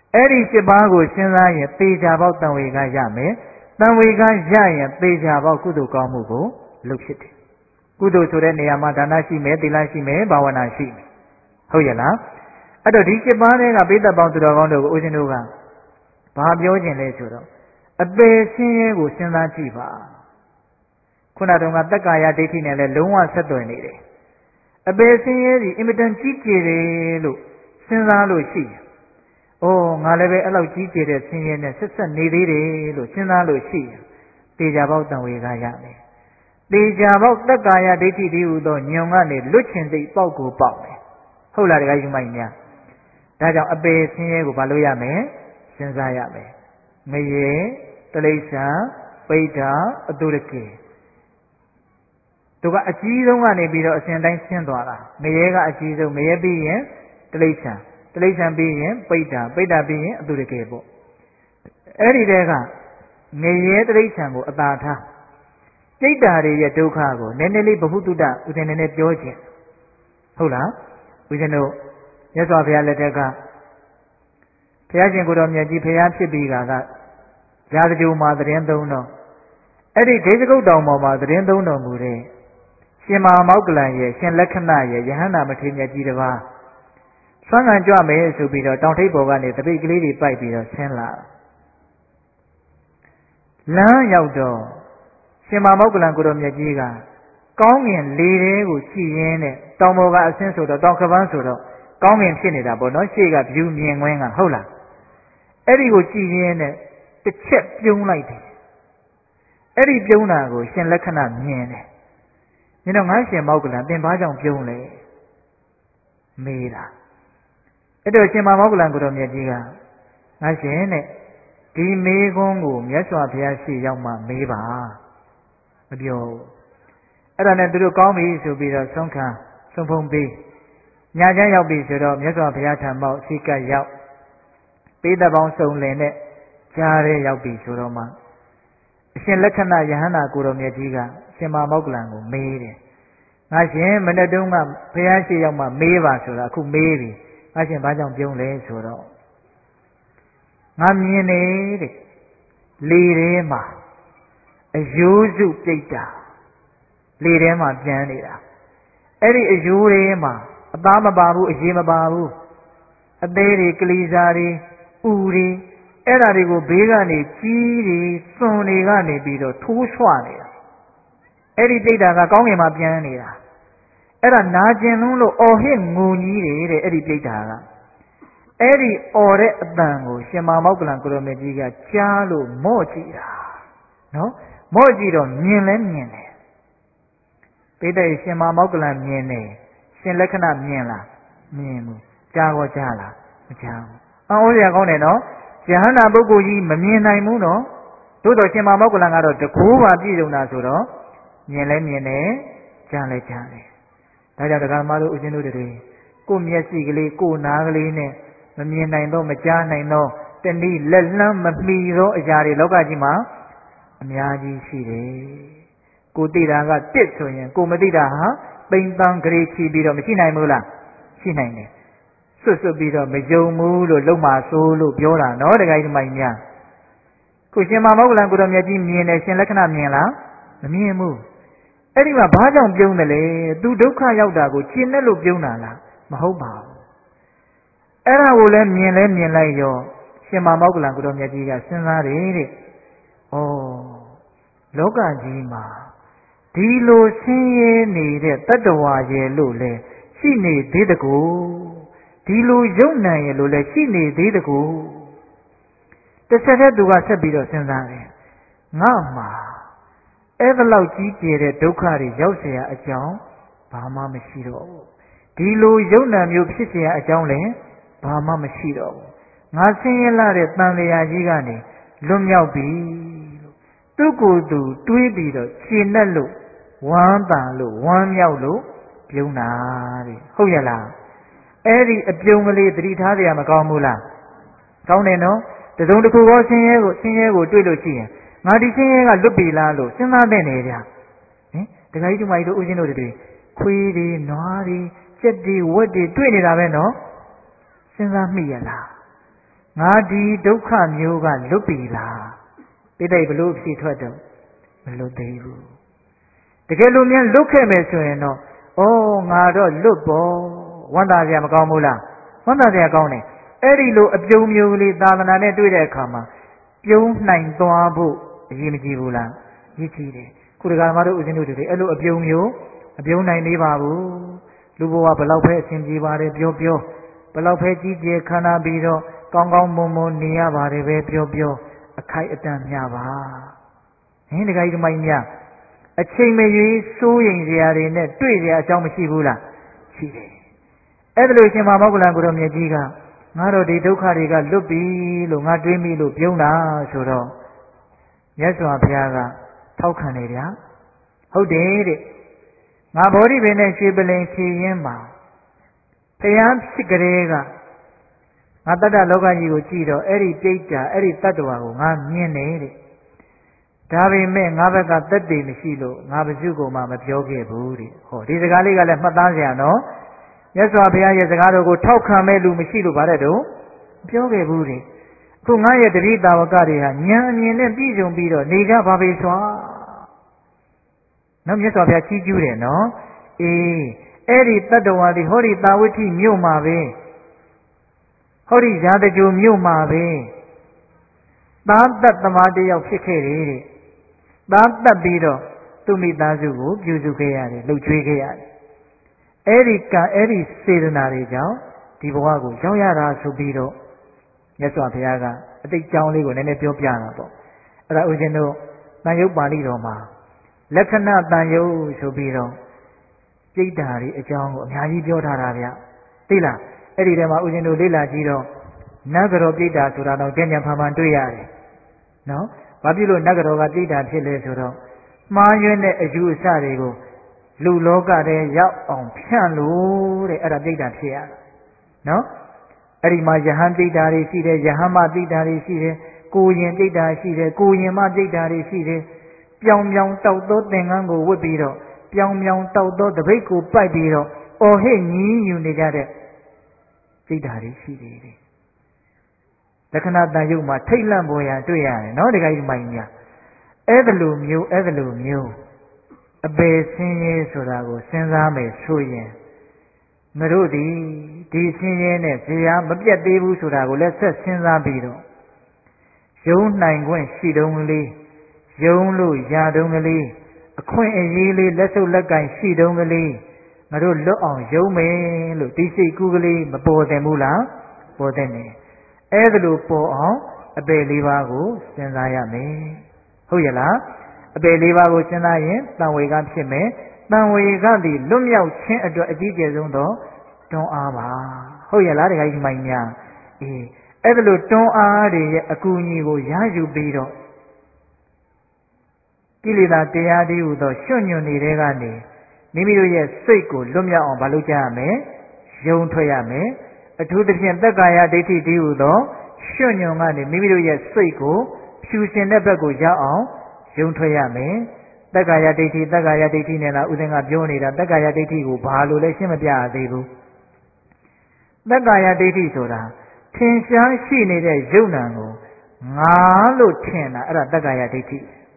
အဲ့ဒီရှစ်ပါးကိုစဉ်းစားရင်သေချာပေါက်တန်ဝေကရမယ်တန်ဝေကရရင်သေချာပေါက်ကုသိုလ်ကောင်းမှုကိုလုပ်ဖြစ်တယ်ကုသိုလ်ဆိုတဲ့နေရာမှာဒါနရှိမယ်သီလရှိမယ်ဘာဝနာရှိမယ်ဟုတ်ရဲ့လားအဲ့တော့ဒီရှစ်ပါးတွေကပိဋကပေါင်းသူတော်ကောင်းတို့ကိုဦးဇင်းတို့ကဘာပြောခြင်းလဲဆိုတော့အပေဆင်းရဲကိုစဉ်းစားကြည့်ပါခုနတုန်းကတက္ကာယဒိဋ္ဌိနဲ့လည်းလုံးဝဆက်သွယ်နေတယ်အပေဆင်းရဲဒီအင်မတန်ကြီးကျယ်တယ်လို့စဉ်းစားလို့ရှိရင်အိုးငါလည်းပဲအဲ့လောက်ကြီးကျယ်တဲ့ဆင်းရဲနဲ့ဆက်ဆက်နေသေးတယ်လို့စဉ်းစားလို့ရှိရင်တေချာပေါက်တန်ဝေကရမယ်တေချာပေါက်တက္ကာယဒိဋ္ဌိဒီဟုသောညုံကနေလွတ်ချင်သိပေါက်ကိုပေါက်မယ်ဟုတ်လားတခါယူမိုက်များဒါကြောင့်အပေဆင်းရဲကိုဘာလို့ရမယ်စဉ်းစားရမယ်ငရေတလိ္ဆာပိဋ္ဌာအတုရကေသူကအကြီးဆုံးကနေပြီးတော့အစဉ်တိုင်းဆင်းသွားတာငရေကအကြီးဆုံးငရေပြီးရင်တလိ္ဆာတလိ္ဆာပြီးရင်ပိဋ္ဌာပိဋ္ဌာပြီးရင်အတုရကေပေါ့အဲ့ဒီတည်းကငရေတလိ္ဆာကိုအသာထားစိတ်ဓာတ်တွေရဲ့ဒုက္ခကိုနည်းနည်းလေးဘ ഹു တုတ္တဦးဇင်းနည်းနည်းပြောခြင်းဟုတ်လားဦးဇင်းတို့မြတ်စွာဘုရားလက်ထက်ကဘုရားရှင်ကိုယ်တော်မြတ်ကြီးဘုရားဖြစ်ပြီးကကရာဇဂုံမှာသတင်းသုံးတော်အဲ့ဒီဒေသကုတ်တောင်ပေါ်မှာသတင်းသုံးတော်မူတဲ့ရှင်မဟာမောက္ကလန်ရဲ့ရှင်လက္ခဏာရဲ့ယဟန္တာမထေရမြတ်ကြီးတစ်ပါးဆွမ်းခံကြွမယ်ဆိုပြီးတော့တောင်ထိပ်ပေါ်ကနေတပိတ်ကလေးတွေပိုက်ပြီးတော့ဆင်းလာလမ်းရောက်တော့ရှင်မဟာမောက္ကလန်ကိုယ်တော်မြတ်ကြီးကကောင်းငင်လေတဲကိုကြည့်ရင်းနဲ့တောင်ပေါ်ကအဆင်းဆိုတော့တောင်ခပန်းဆိုတော့ကောင်းငင်ဖြစ်နေတာပေါ့နော်ရှေ့ကဖြူမြင်ခွင်းကဟုတ်လားအဲ့ဒီကိုကြည့်ရင်းနဲ့တစ်ချက်ပြုံးလိုက်တယ်အဲ့ဒီပြုံးတာကိုရှင်လက္ခဏာမြင်တယ်မြင်တော့ငါရှင်မောက္ကလန်သင်ဘာကြောင့်ပြုံးလဲမေးတာအဲ့တော့ရှင်မောက္ကလန်ကိုယ်တော်မြတ်ကြီးကငါရှင်နဲ့ဒီမေးခွန်းကိုမြတ်စွာဘုရားရှိရောက်မှမေးပါမပြောအဲ့ဒါနဲ့သူတို့ကောင်းပြီဆိုပြီးတော့ဆုံးခံဆုံးဖုံးပြီးညချမ်းရောက်ပြီဆိုတော့မြတ်စွာဘုရားထံမောက်စိကတ်ရောက်ပိဋကပေါင်းစုံလင်နဲ့ကြားရဲရောက်ပြီဆိုတော့မှအရှင်လက္ခဏာယဟန္တာကိုယ်တော်မြတ်ကြီးကရှင်မမောက္ကလန်ကိုမေးတယ်ငါရှင်မနေ့တုန်းကဘုရားရှိရောက်မှမေးပါဆိုတာအခုမေးပြီငါရှင်ဘာကြောင့်ပြုံးလဲဆိုတော့ငါမြင်နေတဲ့လေထဲမှာအယိုးစုပြိတ္တာလေထဲမှာပြန်နေတာအဲ့ဒီအယိုးထဲမှာအသားမပါဘူးအရေးမပါဘူးအသေးတွေကလေးစားတွေဥတွေအဲ့ဓာတွေကိုဘေးကနေကြီးတွေစွန်တွေကနေပြီးတော့ထိုးဆွနေတာအဲ့ဒီပြိတ္တာကကောင်းကင်မှာပြန်နေတာအဲ့ဒါနာကျင်လုံးလို့အော်ဟစ်ငိုကြီးတယ်တဲ့အဲ့ဒီပြိတ္တာကအဲ့ဒီအော်တဲ့အတန်ကိုရှင်မမောက္ကလန်ကိုရမေကြီးကကြားလို့မော့ကြည့်တာနော်မော့ကြည့်တော့မြင်လဲမြင်တယ်ပိဋကရှင်မမောက္ကလန်မြင်တယ်ရှင်လက္ခဏာမြင်လားမြင်ဘူးကြားတော့ကြားလားမကြားဘူးအော်စရာကောင်းတယ်နော်ယဟန္တာပုဂ္ဂိုလ်ကြီးမမြင်နိုင်ဘူးနော်သို့တော်ရှင်မမောက္ကလန်ကတော့တကူပါပြည့်စုံတာဆိုတော့မြင်လဲမြင်တယ်ကြားလဲကြားတယ်ဒါကြောင့်တရားမတို့ဦးဇင်းတို့တွေကိုမျက်စိကလေးကိုနားကလေးနဲ့မမြင်နိုင်တော့မကြားနိုင်တော့တနည်းလက်လှမ်းမမီသောအရာတွေလောကကြီးမှာအများကြီးရှိတယ်ကိုသိတာကတစ်ဆိုရင်ကိုမသိတာဟာပိန်ပန်းကြိချီပြီးတော့မရှိနိုင်ဘူးလားရှိနိုင်တယ်စွတ်စွတ်ပြီးတော့မယုံဘူးလို့လုံမာဆိုးလို့ပြောတာနော်တခါကြီးမိုင်များခုရှင်မမောက္ကလန်ကိုတော်မြတ်ကြီးမြင်တယ်ရှင်လက္ခဏာမြင်လားမမြင်ဘူးအဲ့ဒီမှာဘာကြောင့်ပြုံးတယ်လဲသူဒုက္ခရောက်တာကိုရှင်းနဲ့လို့ပြုံးတာလားမဟုတ်ပါဘူးအဲ့ဒါကိုလည်းမြင်လဲမြင်လိုက်ရောရှင်မမောက္ကလန်ကိုတော်မြတ်ကြီးကစဉ်းစားတယ်တဲ့ဩလောကကြီးမှာဒီလိုဆင်းရဲနေတဲ့တတ္တဝါရဲ့လို့လဲရှိနေသေးတကူဒီလိုယုံနိုင်ရဲ့လို့လဲရှိနေသေးတကူတစ်ဆက်တည်းသူကဆက်ပြီးတော့စဉ်းစားတယ်ငါမှာအဲ့ဒါလောက်ကြီးကျယ်တဲ့ဒုက္ခတွေရောက်เสียအကြောင်းဘာမှမရှိတော့ဘူးဒီလိုယုံနာမျိုးဖြစ်เสียအကြောင်းလည်းဘာမှမရှိတော့ဘူးငါဆင်းရဲလာတဲ့တန်လျာကြီးကနေလွတ်မြောက်ပြီသူ့ကိုယ်သူတွေးပြီးတော့ရှင်းတတ်လို့ဝမ်းသာလို့ဝမ်းမြောက်လို့ပြုံးတာတဲ့ဟုတ်ရဲ့လားအဲ့ဒီအပြုံးကလေးသတိထားကြရမကောင်းဘူးလားကောင်းတယ်နော်တစုံတစ်ခုကောဆင်းရဲကိုဆင်းရဲကိုတွေးလို့ရှိရင်ငါဒီဆင်းရဲကလွတ်ပြီလားလို့စဉ်းစားတဲ့နေကြဟင်တခါကြီးဒီမကြီးတို့ဦးဇင်းတို့တွေခွေးတွေနွားတွေကြက်တွေဝက်တွေတွေ့နေတာပဲနော်စဉ်းစားမိရလားငါဒီဒုက္ခမျိုးကလွတ်ပြီလားပိဋိဘလို့ဖြစ်ထွက်တော့မလွတ်သေးဘူးတကယ်လို့များလွတ်ခဲ့မယ်ဆိုရင်တော့ဩငါတော့လွတ်ပေါ်ဝမ်းသာစရာမကောင်းဘူးလားဝမ်းသာစရာကောင်းတယ်အဲ့ဒီလိုအပြုံမျိုးလေးသာသနာနဲ့တွေ့တဲ့အခါမှာပြုံးနိုင်သွားဖို့အရေးမကြီးဘူးလားရည်ကြီးတယ်ခုတကယ်မှတို့ဦးဇင်းတို့တွေအဲ့လိုအပြုံမျိုးအပြုံးနိုင်သေးပါဘူးလူဘဝဘလောက်ပဲအဆင်ပြေပါတယ်ပြောပြောဘလောက်ပဲကြီးကျယ်ခန္ဓာပြီးတော့ကောင်းကောင်းမွန်မွန်နေရပါတယ်ပဲပြောပြောအခိုက်အတန့်များပါဟင်တခါကြီးဒီမိုင်းများအချိန်မရွေးစိုးရိမ်စရာတွေနဲ့တွေ့စရာအကြောင်းမရှိဘူးလားရှိတယ်အဲ့ဒါလို့ရှင်မမောဂလန်ကိုတော်မြတ်ကြီးကငါတို့ဒီဒုက္ခတွေကလွတ်ပြီလို့ငါတွေးမိလို့ပြုံးတာဆိုတော့မြတ်စွာဘုရားကထောက်ခံနေဗျာဟုတ်တယ်တဲ့ငါဘောဓိပင်နဲ့ရွှေပလင်ဖြည်ရင်းမှာဘုရားဖြစ်ကြတဲ့ကငါတတ္တလောကကြီးကိုကြည့်တော့အဲ့ဒီပြိတ္တာအဲ့ဒီတတ္တဝါကိုငါမြင်နေတဲ့ဒါပေမဲ့ငါဘက်ကသက်တည်မရှိလို့ငါဘု து ကိုမှမပြောခဲ့ဘူးတဲ့ဟောဒီစကားလေးကလည်းမှတ်သားစရာနော်မြတ်စွာဘုရားရဲ့စကားတော်ကိုထောက်ခံမဲ့လူမရှိလို့ဗါတဲ့တော့ပြောခဲ့ဘူးတဲ့အခုငါရဲ့တတိတာဝကတွေဟာဉာဏ်အမြင်နဲ့ပြည့်စုံပြီးတော့နေကြပါပေစွာနော်မြတ်စွာဘုရားကြီးကျူးတယ်နော်အေးအဲ့ဒီတတ္တဝါဒီဟောဒီတာဝဋ္ဌိမြို့မှာပဲဟောဒီရာဇဂိုမြို့မှာပဲသာတတ္တမတယောက်ဖြစ်ခဲ့တယ်တဲ့သာတတ်ပြီးတော့သူ့မိသားစုကိုပြုစုခဲ့ရတယ်လှုပ်ကြွေးခဲ့ရတယ်အဲ့ဒီကအဲ့ဒီစေတနာတွေကြောင့်ဒီဘဝကိုရောက်ရတာဆိုပြီးတော့မြတ်စွာဘုရားကအတိတ်ကြောင်းလေးကိုနည်းနည်းပြောပြတာပေါ့အဲ့ဒါဦးဇင်းတို့တန်ရုပ်ပါဠိတော်မှာလက္ခဏာတန်ရုပ်ဆိုပြီးတော့ပြိတ္တာတွေအကြောင်းကိုအများကြီးပြောထားတာဗျသိလားအဲ့ဒီထဲမှာဦးဇင်းတို့လေ့လာကြည့်တော့နဂရောပြိတ္တာဆိုတာတော့ကျန်ကျန်ဖန်ဖန်တွေ့ရတယ်နော်ဘာဖြစ်လို့နဂရောကပြိတ္တာဖြစ်လဲဆိုတော့မှားယွင်းတဲ့အယူအဆတွေကိုလူလောကထဲရောက်အောင်ဖြန့်လို့တဲ့အဲ့ဒါပြိတ္တာဖြစ်ရနော်အဲ့ဒီမှာယဟန်ပြိတ္တာတွေရှိတယ်ယဟန်မပြိတ္တာတွေရှိတယ်ကိုရင်ပြိတ္တာရှိတယ်ကိုရင်မပြိတ္တာတွေရှိတယ်ပြောင်ပြောင်တောက်သောသင်္ကန်းကိုဝတ်ပြီးတော့ပြောင်ပြောင်တောက်သောတပိတ်ကိုပိုက်ပြီးတော့အော်ဟစ်ညီးညူနေကြတဲ့ပြိတ္တာတွေရှိတယ်တဲ့လက္ခဏာတန်ရုပ်မှာထိတ်လန့်ပေါ်ရတွေ့ရတယ်နော်တခါကြီးမိုင်းများအဲ့ဒါလိုမျိုးအဲ့ဒါလိုမျိုးအပေဆင်းရဲဆိုတာကိုစဉ်းစားမယ်ဆိုရင်ငါတို့ဒီဒီဆင်းရဲနဲ့ဇရာမပြတ်သေးဘူးဆိုတာကိုလည်းဆက်စဉ်းစားပြီးတော့ယုံနိုင်ခွင့်ရှိတုံးကလေးယုံလို့ရတုံးကလေးအခွင့်အရေးလေးလက်စုပ်လက်ကင်ရှိတုံးကလေးငါတို့လွတ်အောင်ယုံမယ်လို့ဒီစိတ်ကူးကလေးမပေါ်သင့်ဘူးလားပေါ်သင့်တယ်အဲ့ဒါလိုပေါ်အောင်အပေလေးပါးကိုစဉ်းစားရမယ်ဟုတ်ရဲ့လားအပေလေးပါးကိုစဉ်းစားရင်တန်ဝေကဖြစ်မယ်တန်ဝေကသည်လွတ်မြောက်ခြင်းအတွက်အကြီးကျယ်ဆုံးသောတွန်းအားပါဟုတ်ရဲ့လားတခါကြီးမိုင်းများအေးအဲ့ဒါလိုတွန်းအားတွေရဲ့အကူအညီကိုရယူပြီးတော့ကိလေသာတရားတွေဟူသောရွှွညွန်နေတဲ့ကနေမိမိတို့ရဲ့စိတ်ကိုလွတ်မြောက်အောင်မလုပ်ကြရမယ်ယုံထွက်ရမယ်အထူးသဖြင့်တက္ကာယဒိဋ္ဌိတည်းဟူသောရွှွညွန်ကနေမိမိတို့ရဲ့စိတ်ကိုဖြူစင်တဲ့ဘက်ကိုရောက်အောင်ယုံထွက်ရမယ်တက္ကာယဒိဋ္ဌိတက္ကာယဒိဋ္ဌိနဲ့လားဥစဉ်ကပြောနေတာတက္ကာယဒိဋ္ဌိကိုဘာလို့လဲရှင်းမပြရသေးဘူးတက္ကာယဒိဋ္ဌိဆိုတာထင်ရှားရှိနေတဲ့ယုံနာကိုငါလို့ထင်တာအဲ့ဒါတက္ကာယဒိဋ္ဌိ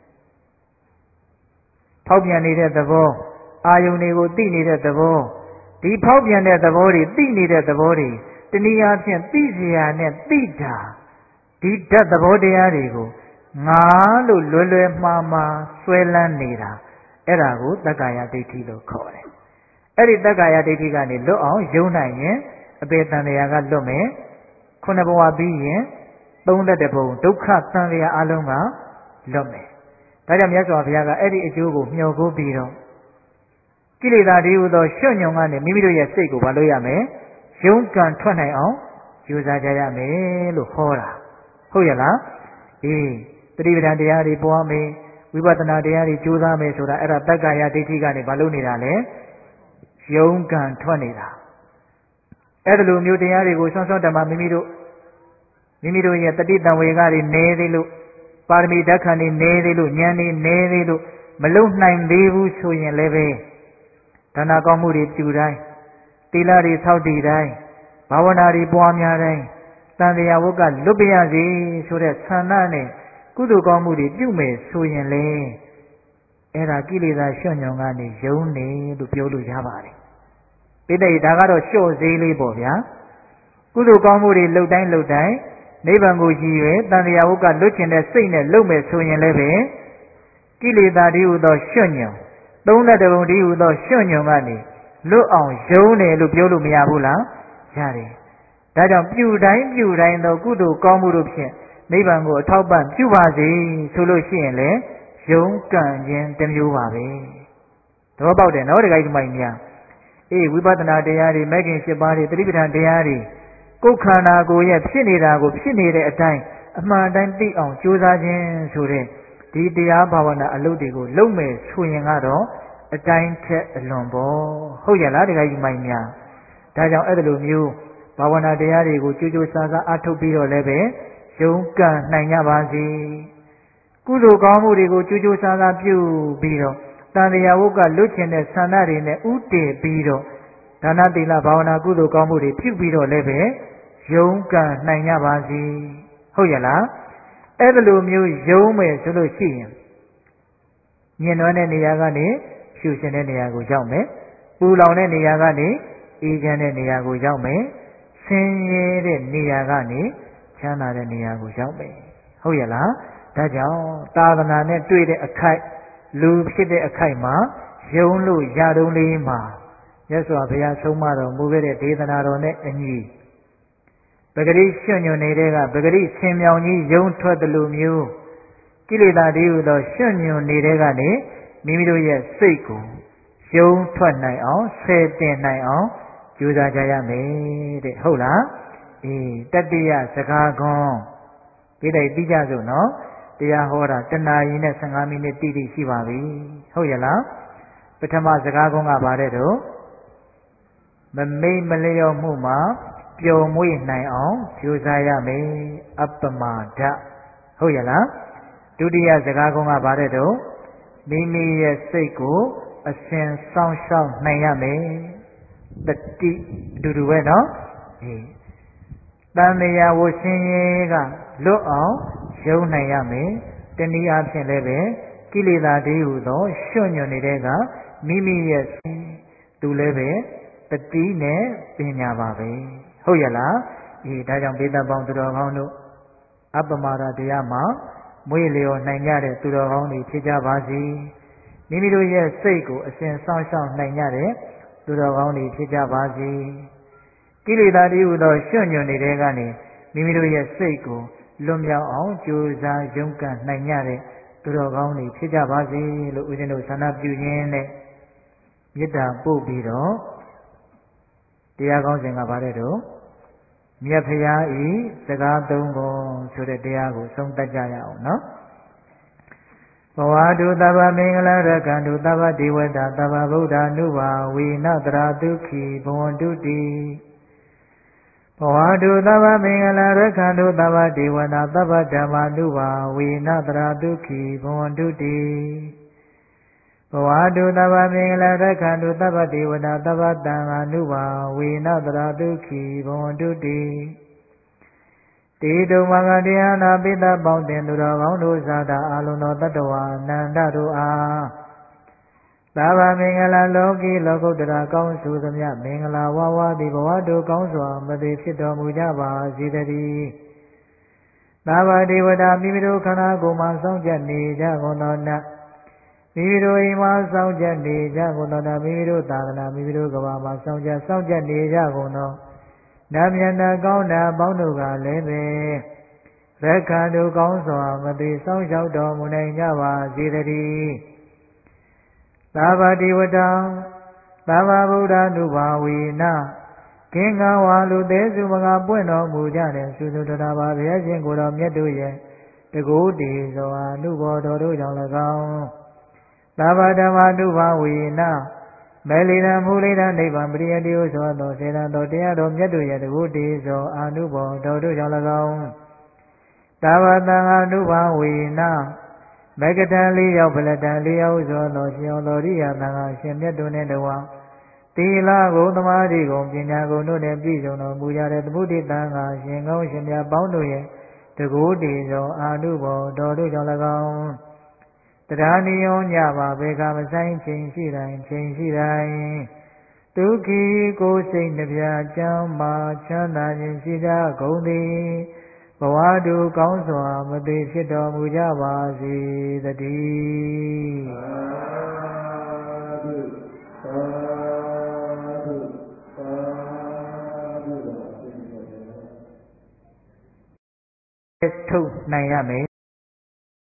ဖောက်ပြန်နေတဲ့သဘောအာယုန်တွေကိုသိနေတဲ့သဘောဒီဖောက်ပြန်တဲ့သဘောတွေသိနေတဲ့သဘောတွေတနည်းအားဖြင့်သိစရာနဲ့သိတာဒီဓာတ်သဘောတရားတွေကိုငါလို့လွယ်လွယ်မှားမှားဆွဲလန်းနေတာအဲ့ဒါကိုတက္ကာယဒိဋ္ဌိလို့ခေါ်တယ်အဲ့ဒီတက္ကာယဒိဋ္ဌိကနေလွတ်အောင်ယုံနိုင်ရင်အပေတန်တရားကလွတ်မယ်ခုနဘဝပြီးရင်သုံးသက်တဲ့ဘုံဒုက္ခတန်တရားအလုံးကလွတ်မယ်ဒါကြောင့်မြတ်စွာဘုရားကအဲ့ဒီအကျိုးကိုမျှော်ကိုးပြီးတော့ကိလေသာတွေဟူသောရွှွညွန်ကနေမိမိတို့ရဲ့စိတ်ကိုမလုပ်ရမယ်ရုန်းကန်ထွက်နိုင်အောင်ကြိုးစားကြရမယ်လို့ဟောတာဟုတ်ရဲ့လားအေးတတိပဌာန်တရားတွေပွားမယ်ဝိပဿနာတရားတွေကြိုးစားမယ်ဆိုတာအဲ့ဒါတက္ကာယဒိဋ္ဌိကနေမလုပ်နေတာလေရုန်းကန်ထွက်နေတာအဲ့ဒါလိုမျိုးတရားတွေကိုဆွမ်းဆွမ်းတမမိမိတို့မိမိတို့ရဲ့တတိတံဝေကတွေနေသေးလို့ပါရမီဓာတ်ခံတွေနေသေးလို့ဉာဏ်တွေနေသေးလို့မလုံနိုင်သေးဘူးဆိုရင်လည်းပဲဒါနကောင်းမှုတွေပြုတိုင်းသီလတွေဆောက်တည်တိုင်းဘာဝနာတွေပွားများတိုင်းတန်တရားဝတ်ကလွတ်ပြရစီဆိုတဲ့ဆန္ဒနဲ့ကုသိုလ်ကောင်းမှုတွေပြုမယ်ဆိုရင်လေအဲ့ဒါကိလေသာလျှော့ညွန်ကနေယုံနေလို့ပြောလို့ရပါတယ်ပိဋကဒါကတော့လျှော့ဈေးလေးပေါ့ဗျာကုသိုလ်ကောင်းမှုတွေလှုပ်တိုင်းလှုပ်တိုင်းနိဗ္ဗာန်ကိုရည်ရွယ်တန်တရားဝတ်ကလွတ်ကျင်တဲ့စိတ်နဲ့လုပ်မယ်ဆိုရင်လည်းပဲကိလေသာတည်းဟူသောလျှော့ညွန်သုံးလက်တဘုံတည်းဟူသောလျှော့ညွန်ကနေလွတ်အောင်ယုံတယ်လို့ပြောလို့မရဘူးလားရတယ်ဒါကြောင့်ပြုတိုင်းပြုတိုင်းသောကုသိုလ်ကောင်းမှုတို့ဖြင့်နိဗ္ဗာန်ကိုအထောက်ပံ့ပြုပါစေဆိုလို့ရှိရင်လေယုံကံ့ခြင်းတစ်မျိုးပါပဲသဘောပေါက်တယ်နော်ဒကာကြီးမိုင်များအေးဝိပဿနာတရားတွေမဲ့ခင်၈ပါးတွေသတိပဋ္ဌာန်တရားတွေကိုယ်ခန္ဓာကိုယ်ရဲ့ဖြစ်နေတာကိုဖြစ်နေတဲ့အတိုင်းအမှန်တိုင်းသိအောင်ကြိုးစားခြင်းဆိုတဲ့ဒီတရားဘာဝနာအလုပ်တွေကိုလုပ်မယ်ဆိုရင်ကတော့အတိုင်းထက်အလွန်ပေါ့ဟုတ်ရလားဒကာကြီးမိုင်များဒါကြောင့်အဲ့လိုမျိုးဘာဝနာတရားတွေကိုကြိုးကြိုးစားစားအားထုတ်ပြီးတော့လည်းပဲယုံကံနိုင်ကြပါစေကုသိုလ်ကောင်းမှုတွေကိုကြိုးကြိုးစားစားပြုပြီးတော့တန်တရားဝုတ်ကလွတ်ကျင်တဲ့ဆန္ဒတွေနဲ့ဥတည်ပြီးတော့ဒါနသီလဘာဝနာကုသိုလ်ကောင်းမှုတွေပြုပြီးတော့လည်းပဲယုံကံနိုင်ကြပါစေဟုတ်ရလားအဲ့လိုမျိုးယုံမယ်ဆိုလို့ရှိရင်ညင်နွမ်းတဲ့နေရာကနေရှုရှင်တဲ့နေရာကိုရောက်မယ်ပူလောင်တဲ့နေရာကနေအေးချမ်းတဲ့နေရာကိုရောက်မယ်ဆင်းရဲတဲ့နေရာကနေချမ်းသာတဲ့နေရာကိုရောက်မယ်ဟုတ်ရလားဒါကြောင့်သာသနာနဲ့တွေ့တဲ့အခိုက်လူဖြစ်တဲ့အခိုက်မှာယုံလို့ရတုံးလေးမှာမြတ်စွာဘုရားဆုံးမတော်မူခဲ့တဲ့ဒေသနာတော်နဲ့အညီပဂရိရွှွညွန်နေတဲ့ကပဂရိဆင်မြောင်ကြီးယုံထွက်တယ်လို့မျိုးကိလေသာတည်းဟူသောရွှွညွန်နေတဲ့ကနေမိမိတို့ရဲ့စိတ်ကိုယုံထွက်နိုင်အောင်ဆယ်တင်နိုင်အောင်ကြိုးစားကြရမယ်တဲ့ဟုတ်လားအေးတတ္တိယစကားခွန်ဒီတိုင်ပြီးကြစို့နော်တရားဟောတာတနာရီနဲ့ဆယ်ငါးမိနစ်တိတိရှိပါပြီဟုတ်ရလားပထမစကားခွန်ကပါတဲ့တော့မမိတ်မလျော့မှုမှာပျော်မွေ့နိုင်အောင်ကြိုးစားရမယ်အပ္ပမာဒဟုတ်ရလားဒုတိယစကားခွန်ကပါတဲ့တော့မိမိရဲ့စိတ်ကိုအစဉ်စောင့်ရှောက်နိုင်ရမယ်တတိအတူတူပဲနော်အေးတန်တရားဝဆင်းရဲကလွတ်အောင်ယုံနိုင်ရမယ်တနည်းအားဖြင့်လည်းပဲကိလေသာတည်းဟူသောရွှွညွန်နေတဲ့ကမိမိရဲ့သူလည်းပဲတတိနဲ့ပညာပါပဲဟုတ်ရလားအေးဒါကြောင့်ဘေးသက်ပေါင်းသူတော်ကောင်းတို့အပ္ပမာဒတရားမှာမွေးလျော်နိုင်ကြတဲ့သူတော်ကောင်းတွေဖြစ်ကြပါစေမိမိတို့ရဲ့စိတ်ကိုအစဉ်စောင့်ရှောက်နိုင်ကြတဲ့သူတော်ကောင်းတွေဖြစ်ကြပါစေကိလေသာတည်းဟူသောရွှွညွန်နေတဲ့ကနေမိမိတို့ရဲ့စိတ်ကိုလွတ်မြောက်အောင်ကြိုးစားရုန်းကန်နိုင်ကြတဲ့သူတော်ကောင်းတွေဖြစ်ကြပါစေလို့ဦးဇင်းတို့ဆန္ဒပြုရင်းနဲ့မေတ္တာပို့ပြီးတော့တရားကောင်းစဉ်ကပါတဲ့တော့မြတ်ဖရာဤစကားသုံးခုဆိုတဲ့တရားကိုဆုံးသတ်ကြရအောင်နော်ဘဝတုသဗ္ဗမင်္ဂလာရကံတုသဗ္ဗဒေဝတာသဗ္ဗဗုဒ္ဓ ानु ဘာဝေနတရာဒုက္ခိဘဝန္တုတိဘဝတုသဗ္ဗမင်္ဂလာရကံတုသဗ္ဗဒေဝတာသဗ္ဗဓမ္မာ ानु ဘာဝေနတရာဒုက္ခိဘဝန္တုတိဘဝတုသဗ္ဗမင်္ဂလာရကံတုသဗ္ဗဒေဝတာသဗ္ဗတံ ानु ဘာဝေနတရာဒုက္ခိဘဝန္တုတိတေတုံမဂ္ဂတရားနာပိသပေါင်းတင်သူတော်ကောင်းတို့ဇာတာအာလုံးသောတတ္တဝါနန္ဒတို့အားသဗ္ဗမင်္ဂလာလောကီလောကုတ္တရာကောင်းဆိုသမျှမင်္ဂလာဝါဝါသည်ဘဝတို့ကောင်းစွာမသိဖြစ်တော်မူကြပါစေတည်းသဗ္ဗဒေဝတာမိမိတို့ခန္ဓာကိုယ်မှာစောင့်ကြနေကြကုန်သောနတ်မိမိတို့အိမ်မှာစောင့်ကြနေကြကုန်သောနတ်မိမိတို့သာသနာမိမိတို့ကဘာမှာစောင့်ကြစောင့်ကြနေကြကုန်သောနတ်မြတ်နာကောင်းတာပေါင်းတို့ကလည်းပဲရက္ခဏ်တို့ကောင်းစွာမသိစောင့်ရှောက်တော်မူနိုင်ကြပါစေတည်းသဗ္ဗတိဝတံသဗ္ဗဗုဒ္ဓ ानु ဘာဝေနကင်္ဂဝါလူသေးစုမကပွင့်တော်မူကြတဲ့သုသုတရာပါဘုရားရှင်ကိုယ်တော်မြတ်တို့ရဲ့တကုတေသောအနုဘောတော်တို့ကြောင့်၎င်းသဗ္ဗဓမ္မာ ानु ဘာဝေနမေလိရမူလိရနိဗ္ဗာန်ပရိယတိဟုသောသောစေတံတော်တရားတော်မြတ်တို့ရဲ့တကုတေသောအာနုဘောတော်တို့ကြောင့်၎င်းသဗ္ဗတံ ानु ဘာဝေနမဂ္ဂတံလေးရောက်ဗလတံလေးရောက်သောသောရှင်တော်ရိယာသံဃာရှင်မြတ်တို့နှင့်တဝသီလဂုဏ်သမာဓိဂုဏ်ပညာဂုဏ်တို့နဲ့ပြည့်စုံတော်မူကြတဲ့သမုဒိတံဃာရှင်ကောင်းရှင်မြတ်ပေါင်းတို့ရဲ့တကူတည်သောအာနုဘော်တော်တို့ကြောင့်၎င်းတရားနိယောညပါဘေကမဆိုင်ချိန်ရှိတိုင်းချိန်ရှိတိုင်းဒုက္ခိကိုယ်စိတ်နှပြချမ်းမာချမ်းသာခြင်းရှိကြကုန်သည်ဘဝတုကောင်းစွာမသေးဖြစ်တော်မူကြပါစေတည်းထုတ်နိုင်ရမယ်